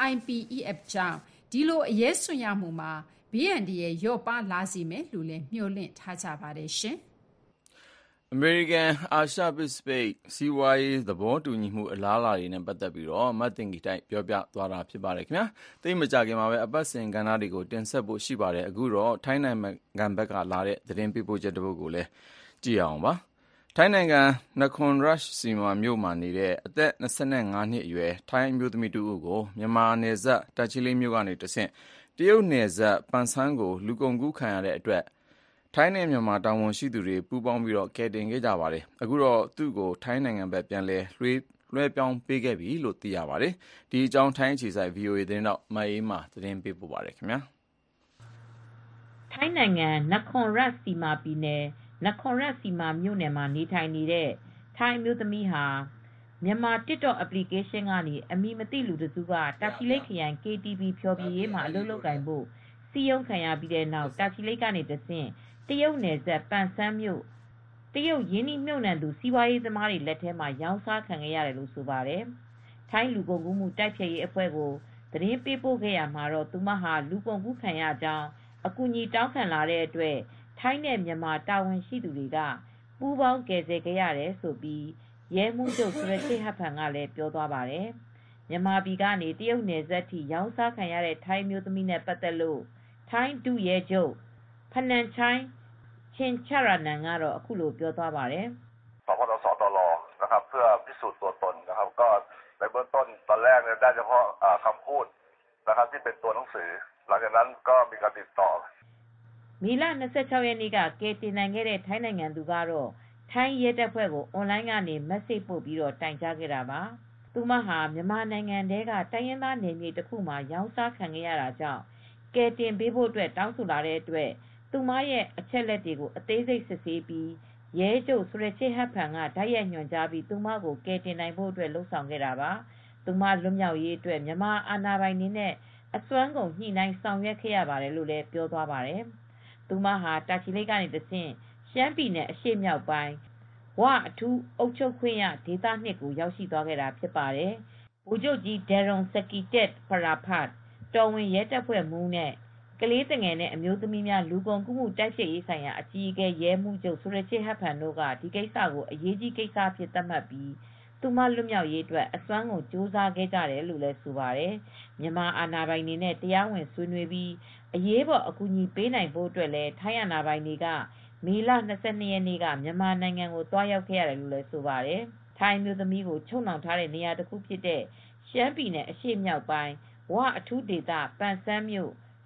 Speaker 12: IPEF ကြောင့်ဒီလိုအရေးစွန့်ရမှုမှာဘေးအန္တရာယ်လျော့ပါလာစေမယ်လို့လည်းမျှော်လင့်ထားကြပါတယ်ရှင်
Speaker 2: ။အမေရိကန်အာရှပစိဖိတ်စီးပွားရေးသဘောတူညီမှုအလားအလာတွေနဲ့ပတ်သက်ပြီးတော့မတ်တင်ဂီတိုက်ပြောပြသွားတာဖြစ်ပါတယ်ခင်ဗျာ။သိမကြခင်မှာပဲအပတ်စဉ်ကဏ္ဍတွေကိုတင်ဆက်ဖို့ရှိပါတယ်။အခုတော့ထိုင်းနိုင်ငံဘက်ကလာတဲ့သတင်းပေးပို့ချက်တစ်ပုဒ်ကိုလည်းကြည့်အောင်ပါ။ထိုင်းနိုင်ငံနခွန်ရတ်စီမာမြို့မှာနေတဲ့အသက်25နှစ်အရွယ်ထိုင်းအမျိုးသမီးတူဦးကိုမြန်မာနယ်စပ်တာချီလိမြို့ကနေတဆင့်တရုတ်နယ်စပ်ပန်ဆန်းကိုလူကုန်ကူးခံရတဲ့အတွက်ထိုင်းနဲ့မြန်မာတာဝန်ရှိသူတွေပူးပေါင်းပြီးတော့ကယ်တင်ခဲ့ကြပါတယ်။အခုတော့သူ့ကိုထိုင်းနိုင်ငံဘက်ပြန်လဲလွှဲပြောင်းပေးခဲ့ပြီလို့သိရပါတယ်။ဒီအကြောင်းထိုင်းအခြေစိုက် VOA သတင်းတော့မအေးမာသတင်းပေးပို့ပါတယ်ခင်ဗျာ
Speaker 10: ။ထိုင်းနိုင်ငံနခွန်ရတ်စီမာပြည်နယ်နခွန်ရတ်စီမာမြို့နယ်မှာနေထိုင်နေတဲ့ထိုင်းအမျိုးသမီးဟာမြန်မာ TikTok application ကနေအမည်မသိလူတစုကတာချီလိတ်ခရိုင် KTV ဖျော်ဖြေရေးမှာအလုပ်လုပ်ကိုင်ဖို့စီယုံခံရပြီးတဲ့နောက်တာချီလိတ်ကနေတဆင့်တရုတ်နယ်စပ်ပန်ဆန်းမြို့တရုတ်ရင်းနှီးမြှုပ်နှံသူစီးပွားရေးသမားတွေလက်ထဲမှာရောင်းစားခံခဲ့ရတယ်လို့ဆိုပါတယ်။ထိုင်းလူကုန်ကူးမှုတိုက်ဖျက်ရေးအဖွဲ့ကိုသတင်းပေးပို့ခဲ့ရမှာတော့သူမဟာလူကုန်ကူးခံရကြောင်းအကူအညီတောင်းခံလာတဲ့အတွက်ထိုင်းနဲ့မြန်မာတာဝန်ရှိသူတွေကပူးပေါင်းကယ်ဆယ်ခဲ့ရတယ်ဆိုပြီးရဲမှုချုပ်ဆူရချေဟဖန်ကလည်းပြောသွားပါတယ်။မြန်မာပြည်ကနေတရုတ်နယ်စပ်ထိရောင်းစားခံရတဲ့ထိုင်းမျိုးသမီးနဲ့ပတ်သက်လို့ထိုင်းဒုရဲချုပ်ဖနန်ချိုင်းချင်းချရနန်ကတော့အခုလိုပြောသွားပါတယ်
Speaker 4: ။สพสตรนะครับเพื่อพิสูจน์ตัวตนนะครับก็ในเบื้องต้นตอนแรกเนี่ยได้เฉพาะคำพูดนะครับที่เป็นตัวหนังสือหลังจากนั้นก็มีการติดต่อ
Speaker 10: မေလ26ရက်နေ့ကကယ်တင်နိုင်ခဲ့တဲ့ထိုင်းနိုင်ငံသူကတော့ထိုင်းရဲတပ်ဖွဲ့ကိုအွန်လိုင်းကနေ message ပို့ပြီးတိုင်ကြားခဲ့တာပါ။သူမဟာမြန်မာနိုင်ငံထဲကတိုင်းရင်းသားနယ်မြေတစ်ခုမှာရောင်းစားခံခဲ့ရတာကြောင့်ကယ်တင်ပေးဖို့အတွက်တောင်းဆိုလာတဲ့အတွက်သူမရဲ့အချက်လက်တွေကိုအသေးစိတ်စစ်ဆေးပြီးရဲချုပ်ဆူရချေဟဖန်ကတိုက်ရိုက်ညွှန်ကြားပြီးသူမကိုကယ်တင်နိုင်ဖို့အတွက်လှုံ့ဆော်ခဲ့တာပါ။သူမလွတ်မြောက်ရေးအတွက်မြန်မာအာဏာပိုင်တွေနဲ့အစွမ်းကုန်ညှိနှိုင်းဆောင်ရွက်ခဲ့ရပါတယ်လို့လည်းပြောသွားပါတယ်။သူမဟာတာချီလိတ်ကနေတဆင့်ရှမ်းပြည်နယ်အရှေ့မြောက်ပိုင်းဝအထူးအုပ်ချုပ်ခွင့်ရဒေသ2ကိုရောက်ရှိသွားခဲ့တာဖြစ်ပါတယ်။ဗိုလ်ချုပ်ကြီးဒရုံစကီတက်ဖရာဖတ်တော်ဝင်ရဲတပ်ဖွဲ့မှူးနဲ့ကလေးတငယ်နဲ့အမျိုးသမီးများလူကုန်ကူးမှုတိုက်ဖျက်ရေးဆိုင်ရာအကြီးအကဲရဲမှူးချုပ်ဆူရချေဟဖန်တို့ကဒီကိစ္စကိုအရေးကြီးကိစ္စအဖြစ်သတ်မှတ်ပြီးသူမလွတ်မြောက်ရေးအတွက်အစွမ်းကုန်ကြိုးစားခဲ့ကြတယ်လို့လည်းဆိုပါတယ်။မြန်မာအာဏာပိုင်တွေနဲ့တရားဝင်ဆွေးနွေးပြီးအရေးပေါ်အကူအညီပေးနိုင်ဖို့အတွက်လည်းထိုင်းအာဏာပိုင်တွေကမေလ22ရက်နေ့ကမြန်မာနိုင်ငံကိုတွားရောက်ခဲ့ရတယ်လို့လည်းဆိုပါတယ်။ထိုင်းမျိုးသမီးကိုချုပ်နှောင်ထားတဲ့နေရာတစ်ခုဖြစ်တဲ့ရှမ်းပြည်နယ်အရှေ့မြောက်ပိုင်းဝအထူးဒေသပန်ဆန်းမြို့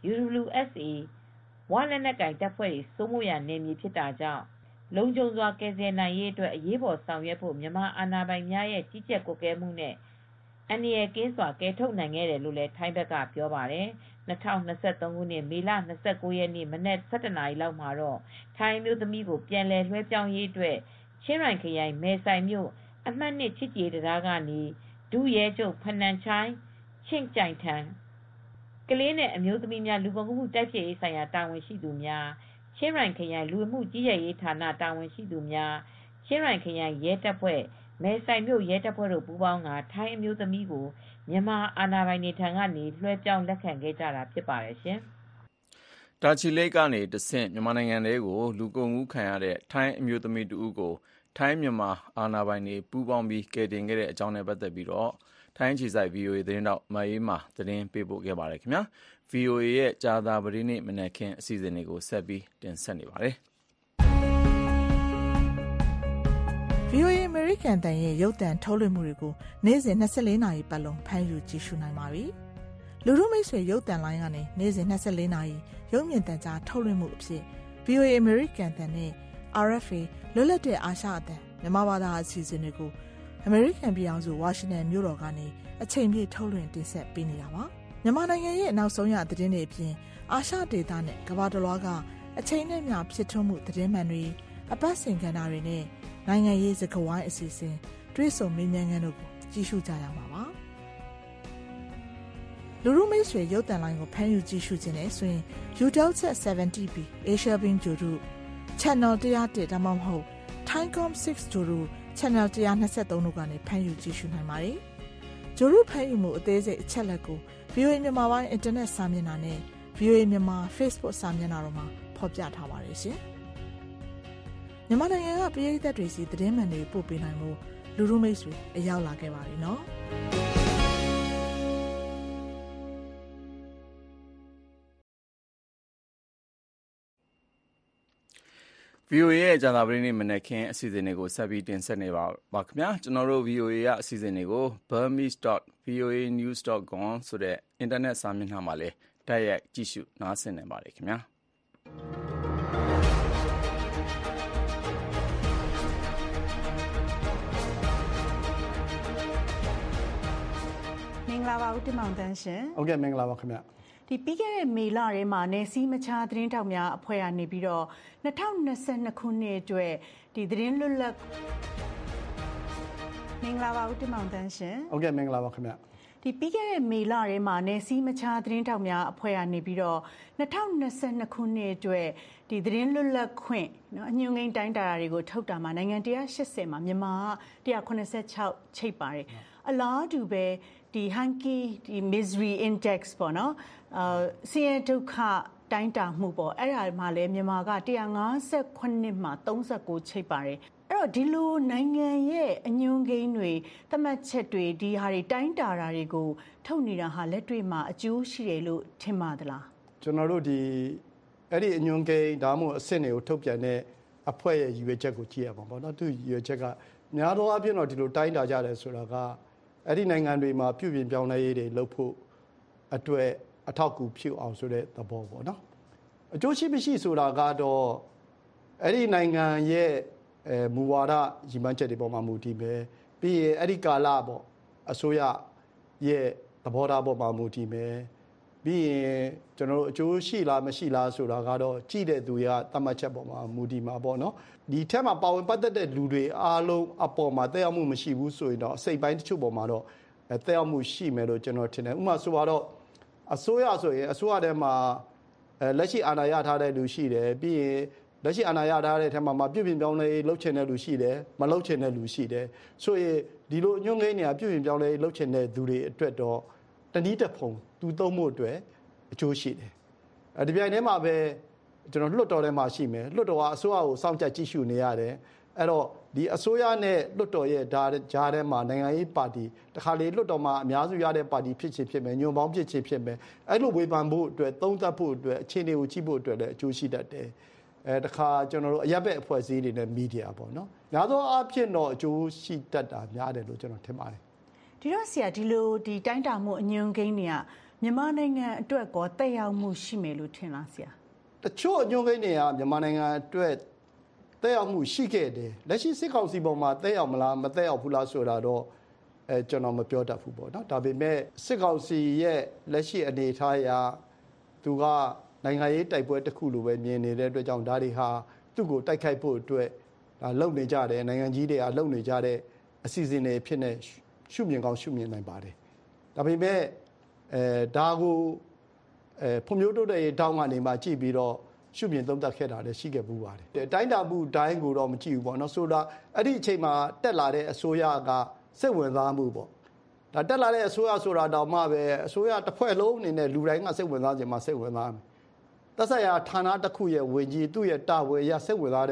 Speaker 10: UWSA ဝလက်နက်ကင်တပ်ဖွဲ့တွေစိုးမိုးရာနယ်မြေဖြစ်တာကြောင့်လုံခြုံစွာကယ်ဆယ်နိုင်ရေးအတွက်အရေးပေါ်ဆောင်ရွက်ဖို့မြန်မာအာဏာပိုင်များရဲ့ကြီးကြပ်ကွပ်ကဲမှုနဲ့အန္တရာယ်ကင်းစွာကယ်ထုတ်နိုင်ခဲ့တယ်လို့လည်းထိုင်းဘက်ကပြောပါတယ်။2023ခုနှစ်မေလ29ရက်နေ့မနက်7:00 နာရီလောက်မှာတော့ထိုင်းမျိုးသမီးကိုပြန်လည်လွှဲပြောင်းရေးအတွက်ချင်းရိုင်ခရိုင်မဲဆိုင်မြို့အမှတ် 2ချစ်ကြည်တရားကနေဒုရဲချုပ်ဖနန်ချိုင်းချင်းကြိုင်ထန်ကလေးနဲ့အမျိုးသမီးများလူကုန်ကူးမှုတိုက်ဖျက်ရေးဆိုင်ရာတာဝန်ရှိသူများချင်းရိုင်ခရိုင်လူမှုကြီးကြပ်ရေးဌာနတာဝန်ရှိသူများချင်းရိုင်ခရိုင်ရဲတပ်ဖွဲ့မဲဆိုင်မြို့ရဲတပ်ဖွဲ့တို့ပူးပေါင်းကထိုင်းအမျိုးသမီးကိုမြန်မာအာဏာပိုင်တွေထံကနေလွှဲပြောင်းလက်ခံခဲ့ကြတာဖြစ်ပါတယ်ရှင်
Speaker 2: ။တာချီလိတ်ကနေတဆင့်မြန်မာနိုင်ငံထဲကိုလူကုန်ကူးခံရတဲ့ထိုင်းအမျိုးသမီးတူဦးကိုထိုင်းမြန်မာအာဏာပိုင်တွေပူးပေါင်းပြီးကယ်တင်ခဲ့တဲ့အကြောင်းနဲ့ပတ်သက်ပြီးတော့ထိုင်းခြေစိုက် VOA သတင်းတောက်မအေးမာသတင်းပေးပို့ခဲ့ပါတယ်ခင်ဗျာ VOA ရဲ့ကြာသပတေးနေ့မနက်ခင်းအစီအစဉ်လေးကိုဆက်ပြီးတင်ဆက်နေပါတယ်
Speaker 6: VOA American တန်ရဲ့ရုပ်သံထုတ်လွှင့်မှုတွေကိုနေ့စဉ်24နာရီပတ်လုံးဖမ်းယူကြည့်ရှုနိုင်ပါပြီ။လူထုမိတ်ဆွေရုပ်သံလိုင်းကနေနေ့စဉ်24နာရီရုပ်မြင်သံကြားထုတ်လွှင့်မှုအဖြစ် VOA American တန်နဲ့ RFA လွတ်လပ်တဲ့အာရှအသံမြန်မာဘာသာအစီအစဉ်တွေကို American ပြည်အောင်စု Washington မြို့တော်ကနေအချိန်ပြည့်ထုတ်လွှင့်တင်ဆက်ပေးနေတာပါ။မြန်မာနိုင်ငံရဲ့နောက်ဆုံးရသတင်းတွေအပြင်အာရှဒေသနဲ့ကမ္ဘာတစ်လွှားကအချိန်နဲ့မျှဖြစ်ထွန်းမှုသတင်းမှန်တွေအပတ်စဉ်ကဏ္ဍတွေနဲ့နိုင်ငံရေးစကားဝိုင်းအစီအစဉ်တွေ့ဆုံမေးမြန်းခန်းတို့ကိုကြည့်ရှုကြရမှာပါလူရုမိတ်ဆွေရုပ်သံလိုင်းကိုဖမ်းယူကြည့်ရှုခြင်းနဲ့ဆိုရင် Utelsat 70B Asia Beam ဂျိုရု Channel 101ဒါမှမဟုတ် Thaicom 6ဂျိုရု Channel 123တို့ကနေဖမ်းယူကြည့်ရှုနိုင်ပါတယ်ဂျိုရုဖမ်းယူမှုအသေးစိတ်အချက်လက်ကို VOA မြန်မာပိုင်းအင်တာနက်စာမျက်နှာနဲ့ VOA မြန်မာ Facebook စာမျက်နှာတို့မှာဖော်ပြထားပါတယ်ရှင်မြန်မာနိုင်ငံကပြည်ထက်တွေစီသတင်းမှန်တွေပို့ပေးနိုင်မှုလူရုမိတ်ဆွေအရောက်လာခဲ့ပါပြီနော်
Speaker 2: VOA ရဲ့ကြာသပတေးနေ့မနက်ခင်းအစီအစဉ်တွေကိုဆက်ပြီးတင်ဆက်နေပါခင်ဗျာကျွန်တော်တို့ VOA ရဲ့အစီအစဉ်တွေကို burmese.voanews.com ဆိုတဲ့အင်တာနက်စာမျက်နှာမှာလည်းတိုက်ရိုက်ကြည့်ရှုနားဆင်နိုင်ပါတယ်ခင်ဗျာ
Speaker 17: မင်္ဂလာပါဦးတင်မောင်တန်းရှင်
Speaker 18: ဟုတ်ကဲ့မင်္ဂလာပါခင်ဗျ
Speaker 17: ဒီပြီးခဲ့တဲ့မေလထဲမှာနေစည်းမခြားသတင်းတောက်များအဖွဲ့ကနေပြီးတော့2022ခုနှစ်အတွက်ဒီသတင်းလွတ်လပ်မင်္ဂလာပါဦးတင်မောင်တန်းရှင်
Speaker 18: ဟုတ်ကဲ့မင်္ဂလာပါခင်ဗျ
Speaker 17: ဒီပြီးခဲ့တဲ့မေလထဲမှာနေစည်းမခြားသတင်းတောက်များအဖွဲ့ကနေပြီးတော့2022ခုနှစ်အတွက်ဒီသတင်းလွတ်လပ်ခွင့်နော်အညွှန်းကိန်းတိုင်းတာတွေကိုထုတ်တာမှာနိုင်ငံ180မှာမြန်မာ186ချိတ်ပါတယ်အလားတူပဲဒီ Hanky ဒီ Misery Index ပေါ့နော်ဆင်းရဲဒုက္ခတိုင်းတာမှုပေါ့အဲ့ဒါမှလည်းမြန်မာက158မှာ39ချိတ်ပါတယ်အဲ့တော့ဒီလိုနိုင်ငံရဲ့အညွှန်းကိန်းတွေသတ်မှတ်ချက်တွေဒီဟာတွေတိုင်းတာတာတွေကိုထုတ်နေတာဟာလက်တွေ့မှာအကျိုးရှိတယ်လို့ထင်ပါသလား
Speaker 18: ကျွန်တော်တို့ဒီအဲ့ဒီအညွှန်းကိန်းဒါမှမဟုတ်အဆင့်တွေကိုထုတ်ပြန်တဲ့အဖွဲ့ရဲ့ရည်ရွယ်ချက်ကိုကြည့်ရပါပေါ့နော်သူရည်ရွယ်ချက်ကများသောအားဖြင့်တော့ဒီလိုတိုင်းတာကြတယ်ဆိုတာကအဲ့ဒီနိုင်ငံတွေမှာပြုပြင်ပြောင်းလဲရေးတွေလုပ်ဖို့အတွက်အထောက်အကူဖြစ်အောင်ဆိုတဲ့သဘောပေါ့နော်အကျိုးရှိမရှိဆိုတာကတော့အဲ့ဒီနိုင်ငံရဲ့မူဝါဒရည်မှန်းချက်တွေပေါ်မှာမူတည်ပဲပြီးရင်အဲ့ဒီကာလပေါ့အစိုးရရဲ့သဘောထားပေါ်မှာမူတည်မယ်ပြီးရင်ကျွန်တော်တို့အကျိုးရှိလားမရှိလားဆိုတာကတော့ကြည့်တဲ့သူရသတ်မှတ်ချက်ပေါ်မှာမူတည်မှာပေါ့နော်ဒီထက်မှာပါဝင်ပတ်သက်တဲ့လူတွေအားလုံးအပေါ်မှာတက်ရောက်မှုမရှိဘူးဆိုရင်တော့အစိတ်ပိုင်းတချို့ပေါ်မှာတော့တက်ရောက်မှုရှိမယ်လို့ကျွန်တော်ထင်တယ်ဥပမာဆိုတော့အစိုးရဆိုရင်အစိုးရထဲမှာလက်ရှိအာဏာရထားတဲ့လူရှိတယ်ပြီးရင်လက်ရှိအာဏာရထားတဲ့ထဲမှာပြုပြင်ပြောင်းလဲလုပ်ချင်တဲ့လူရှိတယ်မလုပ်ချင်တဲ့လူရှိတယ်ဆိုရင်ဒီလိုညွှန်းကိန်းတွေကပြုပြင်ပြောင်းလဲလုပ်ချင်တဲ့သူတွေအတွက်တော့တနည်းတစ်ဖုံသူသုံးဖို့အတွက်အကျိုးရှိတယ်ဒီပြိုင်ထဲမှာပဲကျွန်တော်လွှတ်တော်ထဲမှာရှိမယ်လွှတ်တော်ကအစိုးရကိုစောင့်ကြပ်ကြည့်ရှုနေရတယ်အဲ့တော့ဒီအစိုးရနဲ့လွှတ်တော်ရဲ့ဂျားထဲမှာနိုင်ငံရေးပါတီတခါလေလွှတ်တော်မှာအများစုရတဲ့ပါတီဖြစ်ချင်ဖြစ်မယ်ညွန့်ပေါင်းဖြစ်ချင်ဖြစ်မယ်အဲ့လိုဝေဖန်ဖို့အတွက်သုံးသပ်ဖို့အတွက်အခြေအနေကိုကြည့်ဖို့အတွက်လည်းအကျိုးရှိတတ်တယ်တခါကျွန်တော်တို့အရပ်ဘက်အဖွဲ့အစည်းတွေနဲ့မီဒီယာပေါ့နော်များသောအားဖြင့်တော့အကျိုးရှိတတ်တာများတယ်လို့ကျွန်တော်ထင်ပါတယ်
Speaker 17: ဒီတော့ဆရာဒီလိုဒီတိုင်းတာမှုအညွှန်းကိန်းတွေကမြန်မာနိုင်ငံအတွက်ကောတက်ရောက်မှုရှိမယ်လို့ထင်လားဆရာ
Speaker 18: တချို့အညွှန်းကိန်းတွေကမြန်မာနိုင်ငံအတွက်တက်ရောက်မှုရှိခဲ့တယ်လက်ရှိစစ်ကောင်စီပေါ်မှာတက်ရောက်မလားမတက်ရောက်ဘူးလားဆိုတာတော့ကျွန်တော်မပြောတတ်ဘူးပေါ့နော်ဒါပေမဲ့စစ်ကောင်စီရဲ့လက်ရှိအနေအထားအရသူကနိုင်ငံရေးတိုက်ပွဲတစ်ခုလိုပဲမြင်နေတဲ့အတွက်ကြောင့်ဒါတွေဟာသူ့ကိုတိုက်ခိုက်ဖို့အတွက်လုံနေကြတယ်နိုင်ငံကြီးတွေကလုံနေကြတဲ့အစီအစဉ်တွေဖြစ်နေရှုမြင်ကောင်းရှုမြင်နိုင်ပါတယ်ဒါပေမဲ့ဒါကိုဖွံ့ဖြိုးတိုးတက်ရေးတောင်းကနေမှကြည့်ပြီးတော့ရှုမြင်သုံးသပ်ခဲ့တာလည်းရှိခဲ့ဘူးပါတယ်တိုင်းတာမှုတိုင်းကိုတော့မကြည့်ဘူးပေါ့နော်ဆိုတာအဲ့ဒီအချိန်မှာတက်လာတဲ့အစိုးရကစိတ်ဝင်စားမှုပေါ့ဒါတက်လာတဲ့အစိုးရဆိုတာတောင်မှပဲအစိုးရတစ်ဖွဲ့လုံးအနေနဲ့လူတိုင်းကစိတ်ဝင်စားခြင်းမှာစိတ်ဝင်စားမယ်သက်ဆိုင်ရာဌာနတစ်ခုရဲ့ဝင်ကြီးသူ့ရဲ့တာဝန်ရစိတ်ဝင်စားတဲ့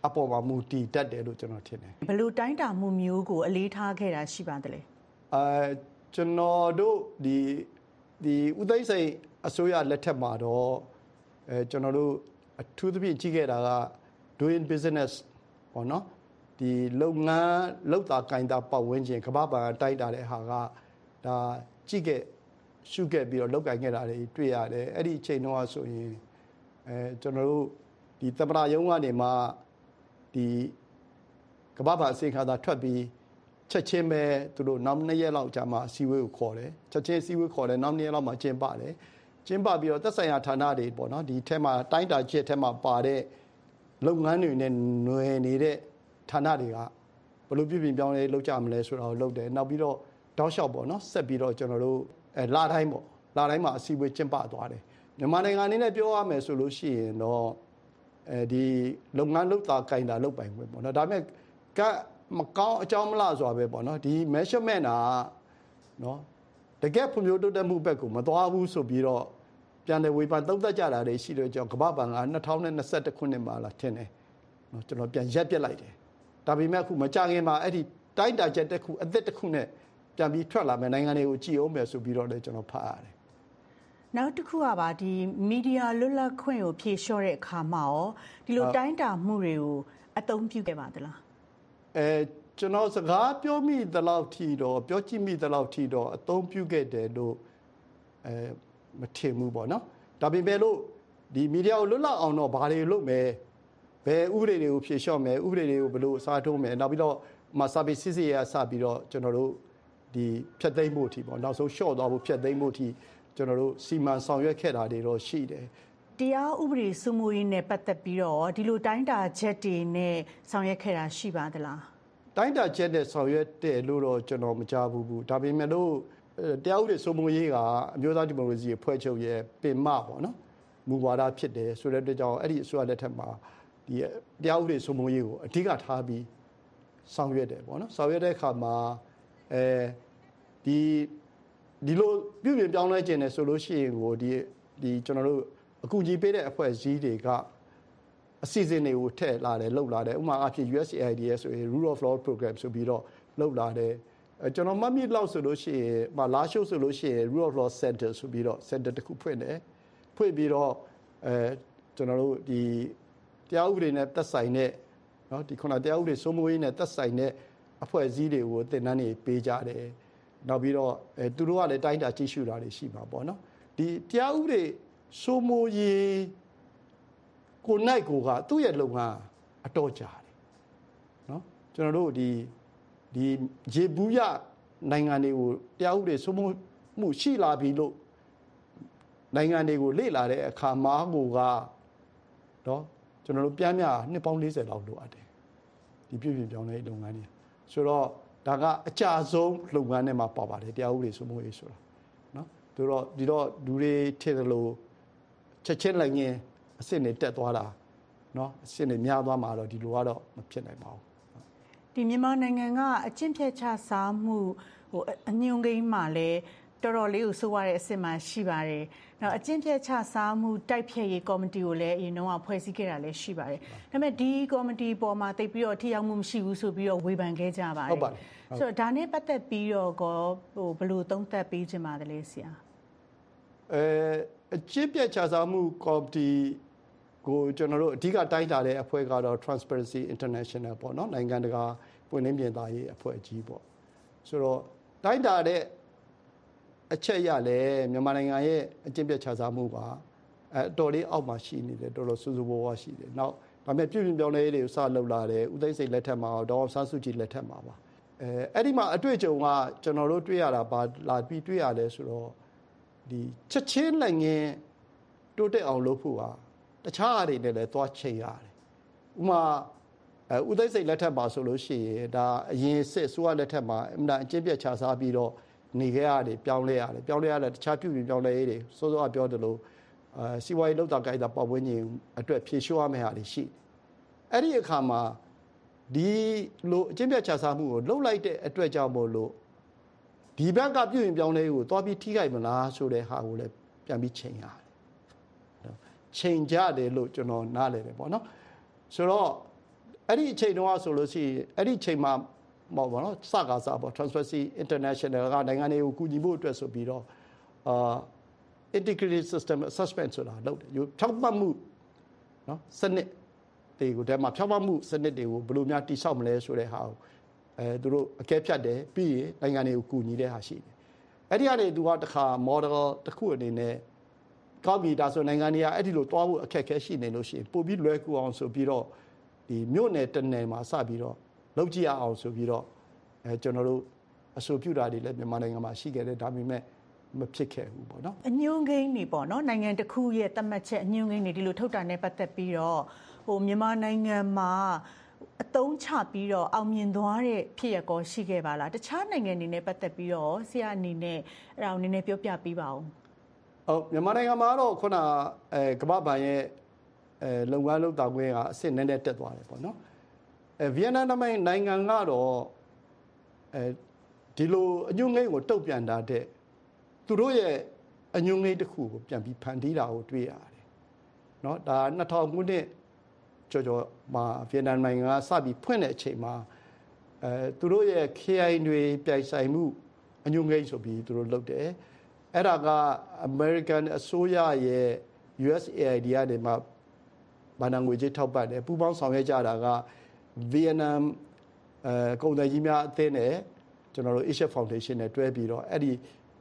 Speaker 18: အပေါ်မှာမူတည်တတ်တယ်လို့ကျွန်တော်ထင်တယ်
Speaker 17: ဘယ်လိုတိုင်းတာမှုမျိုးကိုအလေးထားခဲ့တာရှိပါသလဲ
Speaker 18: ကျွန်တော်တို့ဒီဥသိမ်းစိန်အစိုးရလက်ထက်မှာတော့ကျွန်တော်တို့အထူးသဖြင့်ကြီးခဲ့တာက doing business ပေါ့နော်ဒီလုပ်ငန်းလုပ်တာကိုင်တာပတ်ဝန်းကျင်ကမ္ဘာ့ဘဏ်တိုက်တာတဲ့ဟာကဒါကြီးခဲ့ရှုခဲ့ပြီးတော့လုပ်ကိုင်ခဲ့တာတွေတွေ့ရတယ်အဲ့ဒီအချိန်တော့ဆိုရင်ကျွန်တော်တို့ဒီသမ္မတရုံးကနေမှဒီကမ္ဘာ့ဘဏ်အစီအခံသာထွက်ပြီးချက်ချင်းပဲသူတို့နောက်2ရက်လောက်ကြာမှအစည်းအဝေးကိုခေါ်တယ်ချက်ချင်းအစည်းအဝေးခေါ်တယ်နောက်2ရက်လောက်မှကျင်းပတယ်ကျင်းပပြီးတော့သက်ဆိုင်ရာဌာနတွေပေါ့နော်ဒီထဲမှာတိုင်းတာချက်ထဲမှာပါတဲ့လုပ်ငန်းတွေနဲ့ຫນွယ်နေတဲ့ဌာနတွေကဘယ်လိုပြပြင်ပြောင်းလဲလုပ်ကြမလဲဆိုတာကိုလုပ်တယ်နောက်ပြီးတော့တောက်လျှောက်ပေါ့နော်ဆက်ပြီးတော့ကျွန်တော်တို့လာတိုင်းမှာအစည်းအဝေးကျင်းပသွားတယ်မြန်မာနိုင်ငံအနေနဲ့ပြောရမယ်ဆိုလို့ရှိရင်တော့ဒီလုပ်ငန်းလုပ်တာကင်တာလုပ်ပိုင်ခွင့်ပေါ့နော်ဒါပေမဲ့မကောင်းအကြောင်းမလားဆိုတာပဲပေါ့နော်ဒီ measurement ကနော်တကယ်ဖွံ့ဖြိုးတိုးတက်မှုဘက်ကိုမသွားဘူးဆိုပြီးတော့ပြန်လည်ဝေဖန်သုံးသပ်ကြတာတွေရှိတယ်ကြောင့်ကမ္ဘာ့ဘဏ်က2021ခုနှစ်မှာလာထင်တယ်နော်ကျွန်တော်ပြန်ရက်ပြစ်လိုက်တယ်ဒါပေမဲ့အခုမကြခင်မှာအဲ့ဒီတိုင်းတာချက်တစ်ခုအသစ်တစ်ခုနဲ့ပြန်ပြီးထွက်လာမယ်နိုင်ငံတွေကိုကြည်အောင်မယ်ဆိုပြီးတော့လည်းကျွန်တော်ဖတ်ရတယ်
Speaker 17: နောက်တစ်ခုကပါဒီမီဒီယာလွတ်လပ်ခွင့်ကိုဖြေလျှော့တဲ့အခါမှာရောဒီလိုတိုင်းတာမှုတွေကိုအသုံးပြုခဲ့ပါသလား
Speaker 18: ကျွန်တော်စကားပြောမိသလောက်ထိတော့ပြောကြည့်မိသလောက်ထိတော့အသုံးပြုခဲ့တယ်လို့မထင်ဘူးပေါ့နော်ဒါပေမဲ့လို့ဒီမီဒီယာကိုလွတ်လပ်အောင်တော့ဘာတွေလုပ်မယ်ဘယ်ဥပဒေတွေကိုဖြေလျှော့မယ်ဥပဒေတွေကိုဘယ်လိုအစားထိုးမယ်နောက်ပြီးတော့စာပေစစ်စစ်ရစပြီးတော့ကျွန်တော်တို့ဒီဖြတ်သိမ်းဖို့အထိပေါ့နောက်ဆုံးလျှော့သွားဖို့ဖြတ်သိမ်းဖို့အထိကျွန်တော်တို့စီမံဆောင်ရွက်ခဲ့တာတွေတော့ရှိတယ်
Speaker 17: တရားဥပဒေစိုးမိုးရေးနဲ့ပတ်သက်ပြီးတော့ဒီလိုတိုင်းတာချက်တွေနဲ့ဆောင်ရွက်ခဲ့တာရှိပါသလား
Speaker 18: တိုင်းတာချက်နဲ့ဆောင်ရွက်တယ်လို့တော့ကျွန်တော်မကြားဘူးဒါပေမဲ့လို့တရားဥပဒေစိုးမိုးရေးကအမျိုးသားဒီမိုကရေစီအဖွဲ့ချုပ်ရဲ့ပင်မပေါ့နော်မူဝါဒဖြစ်တယ်ဆိုတဲ့အတွက်ကြောင့်အဲ့ဒီအစိုးရလက်ထက်မှာဒီတရားဥပဒေစိုးမိုးရေးကိုအဓိကထားပြီးဆောင်ရွက်တယ်ပေါ့နော်ဆောင်ရွက်တဲ့အခါမှာဒီလိုပြုပြင်ပြောင်းလဲခြင်းနဲ့ဆိုလို့ရှိရင်ကိုဒီကျွန်တော်တို့အကူအညီပေးတဲ့အဖွဲ့အစည်းတွေကအစီအစဉ်တွေကိုထည့်လာတယ်လှုပ်လာတယ်ဥပမာအဖြစ် USAID ဆိုရင် Rule of Law Program ဆိုပြီးတော့လှုပ်လာတယ်ကျွန်တော်မှတ်မိလောက်ဆိုလို့ရှိရင်လာရှိုးဆိုလို့ရှိရင် Rule of Law Center ဆိုပြီးတော့ center တစ်ခုဖွင့်တယ်ဖွင့်ပြီးတော့ကျွန်တော်တို့ဒီတရားဥပဒေနဲ့သက်ဆိုင်တဲ့เนาะဒီခုနတရားဥပဒေစိုးမိုးရေးနဲ့သက်ဆိုင်တဲ့အဖွဲ့အစည်းတွေကိုသင်တန်းတွေပေးကြတယ်နောက်ပြီးတော့သူတို့ကလည်းတိုင်းတာကြည့်ရှုတာတွေရှိမှာပေါ့နော်ဒီတရားဥပဒေစိုးမိုးရေးကိုနိုင်ကိုကသူ့ရဲ့လုပ်ငန်းအတော်ကြာတယ်နော်ကျွန်တော်တို့ဒီရေဘူးရနိုင်ငံတွေကိုတရားဥပဒေစိုးမိုးမှုရှိလာပြီလို့နိုင်ငံတွေကိုလေ့လာတဲ့အခါမှာကိုကနော်ကျွန်တော်တို့ပြန်မြနှစ်ပေါင်း40လောက်လိုအပ်တယ်ဒီပြုပြင်ပြောင်းလဲလုပ်ငန်းတွေဆိုတော့ဒါကအကြဆုံးလုပ်ငန်းတွေမှာပါပါတယ်တရားဥပဒေစိုးမိုးရေးဆိုတာနော်ဒီတော့လူတွေထင်တယ်လို့ချက်ချင်းလိုက်ရင်အစစ်နေတက်သွားတာเนาะအစစ်နေများသွားမှာတော့ဒီလိုကတော့မဖြစ်နိုင်ပါဘူး
Speaker 17: ဒီမြန်မာနိုင်ငံကအကျင့်ဖြတ်ချစားမှုအညွန့်ကိန်းမှာလဲတော်တော်လေးကိုစိုးရတဲ့အစစ်မှရှိပါတယ်။နောက်အကျင့်ဖြတ်ချစားမှုတိုက်ဖျက်ရေးကော်မတီကိုလည်းအရင်တော့ဖွဲ့စည်းခဲ့တာလည်းရှိပါတယ်။ဒါပေမဲ့ဒီကော်မတီပေါ်မှာတိတ်ပြီးတော့ထိရောက်မှုမရှိဘူးဆိုပြီးတော့ဝေဖန်ခဲ့ကြပါတယ်။ဟုတ်ပါတယ်။ဆိုတော့ဒါနဲ့ပတ်သက်ပြီးတော့ဘယ်လိုသုံးသပ်ပေးခြင်းပါလဲဆရာ
Speaker 18: ။အကျင့်ဖြတ်ချစားမှုကော်မတီကိုကျွန်တော်တို့အဓိကတိုင်းတာတဲ့အဖွဲ့ကတော့ Transparency International ပေါ့နော်နိုင်ငံတကာပွင့်လင်းမြင်သာရေးအဖွဲ့အကြီးပေါ့ဆိုတော့တိုင်းတာတဲ့အချက်ရလဲမြန်မာနိုင်ငံရဲ့အကျင့်ပြတ်ခြားစားမှုကအတော်လေးအောက်မှာရှိနေတယ်တော်တော်စူးစူးဝါးဝါရှိတယ်နောက်ဒါပေမဲ့ပြုပြင်ပြောင်းလဲရေးတွေကိုစလုပ်လာတယ်ဦးသိန်းစိန်လက်ထက်မှာဒေါအောင်ဆန်းစုကြည်လက်ထက်မှာပါအဲ့ဒီမှာအတွေ့အကြုံကကျွန်တော်တို့တွေ့ရတာပါလာပြီးတွေ့ရလဲဆိုတော့ဒီချက်ချင်းလက်ငင်းတိုးတက်အောင်လုပ်ဖို့တခြားအရာတွေနဲ့လည်းသွားချိန်ရတယ်ဥမာဦးသိန်းစိန်လက်ထက်မှာဆိုလို့ရှိရင်ဒါအရင်စစ်အစိုးရလက်ထက်မှာအမှန်အကျင့်ပြတ်ခြားစားပြီးတော့နေခဲ့ရတယ်ပြောင်းလဲရတယ်တခြားပြုပြင်ပြောင်းလဲရေးတွေစိုးစိုးကပြောတယ်လို့စီးပွားရေးလောက်တာကြိုက်တာပတ်ဝန်းကျင်အတွက်ဖြေလျှော့ရမယ့်ဟာတွေရှိအဲ့ဒီအခါမှာဒီလိုအကျင့်ပြတ်ခြားစားမှုကိုလှုပ်လိုက်တဲ့အတွက်ကြောင့်မို့လို့ဒီဘက်ကပြုပြင်ပြောင်းလဲရေးကိုသွားပြီးထိခိုက်မလားဆိုတဲ့ဟာကိုလည်းပြန်ပြီးချိန်ရတယ်ချိန်ကြတယ်လို့ကျွန်တော်နားလည်တယ်ပေါ့နော်ဆိုတော့အဲ့ဒီအချိန်တုန်းကဆိုလို့ရှိရင်အဲ့ဒီအချိန်မှာပေါ့နော်စကားစားပေါ့ Transparency International ကနိုင်ငံတွေကိုကူညီဖို့အတွက်ဆိုပြီးတော့integrated system assessment ဆိုတာလုပ်တယ်ဖြောင့်မတ်မှုနော်စနစ်တွေကိုတဲမှာဖြောင့်မတ်မှုစနစ်တွေကိုဘယ်လိုများတိစောက်မလဲဆိုတဲ့ဟာကိုသူတို့အကဲဖြတ်တယ်ပြီးရင်နိုင်ငံတွေကိုကူညီတဲ့ဟာရှိတယ်အဲ့ဒီကနေသူကတခါ model တစ်ခုအနေနဲ့ကောက်ပြီးဒါဆိုနိုင်ငံတွေကအဲ့ဒီလိုတွားဖို့အခက်အခဲရှိနေလို့ရှိရင်ပို့ပြီးလွယ်ကူအောင်ဆိုပြီးတော့ဒီမြို့နယ်တနယ်မှာစပြီးတော့လုပ်ကြည့်ရအောင်ဆိုပြီးတော့ကျွန်တော်တို့အဆိုပြုတာတွေလည်းမြန်မာနိုင်ငံမှာရှိခဲ့တယ်ဒါပေမဲ့မဖြစ်ခဲ့ဘူးပေါ့နော်
Speaker 17: အညွှန်းကိန်းတွေပေါ့နော်နိုင်ငံတစ်ခုရဲ့သတ်မှတ်ချက်အညွှန်းကိန်းတွေဒီလိုထုတ်တာနဲ့ပတ်သက်ပြီးတော့မြန်မာနိုင်ငံမှာအသုံးချပြီးတော့အောင်မြင်သွားတဲ့ဖြစ်ရပ်ကောရှိခဲ့ပါလားတခြားနိုင်ငံတွေနဲ့ပတ်သက်ပြီးတော့ဆရာအနေနဲ့အဲ့ဒါကိုနည်းနည်းပြောပြပေးပါဦး
Speaker 18: ဟုတ်မြန်မာနိုင်ငံမှာတော့ခုနကမ္ဘာ့ဘဏ်ရဲ့လုပ်ငန်းလုပ်တာခွင့်ကအဆင့်နည်းနည်းတက်သွားတယ်ပေါ့နော်ဗီယက်နမ်နိုင်ငံကတော့ဒီလိုအညွှန်းကိန်းကိုတုတ်ပြန်တာတဲ့သူတို့ရဲ့အညွှန်းကိန်းတစ်ခုကိုပြန်ပြီးဖန်တီးတာကိုတွေ့ရတယ်เนาะဒါ2000ခုနှစ်ကျော်မှာဗီယက်နမ်နိုင်ငံကစပြီးဖွင့်တဲ့အချိန်မှာသူတို့ရဲ့ KI တွေပြိုင်ဆိုင်မှုအညွှန်းကိန်းဆိုပြီးသူတို့လုပ်တယ်အဲ့ဒါက American အစိုးရရဲ့ USAID ကနေမှဘာသာငွေကြေးထောက်ပံ့တယ်ပူးပေါင်းဆောင်ရွက်ကြတာကဗီယက်နမ်ကုန်သည်ကြီးများအသင်းနဲ့ကျွန်တော်တို့ Asia Foundation နဲ့တွဲပြီးတော့အဲ့ဒီ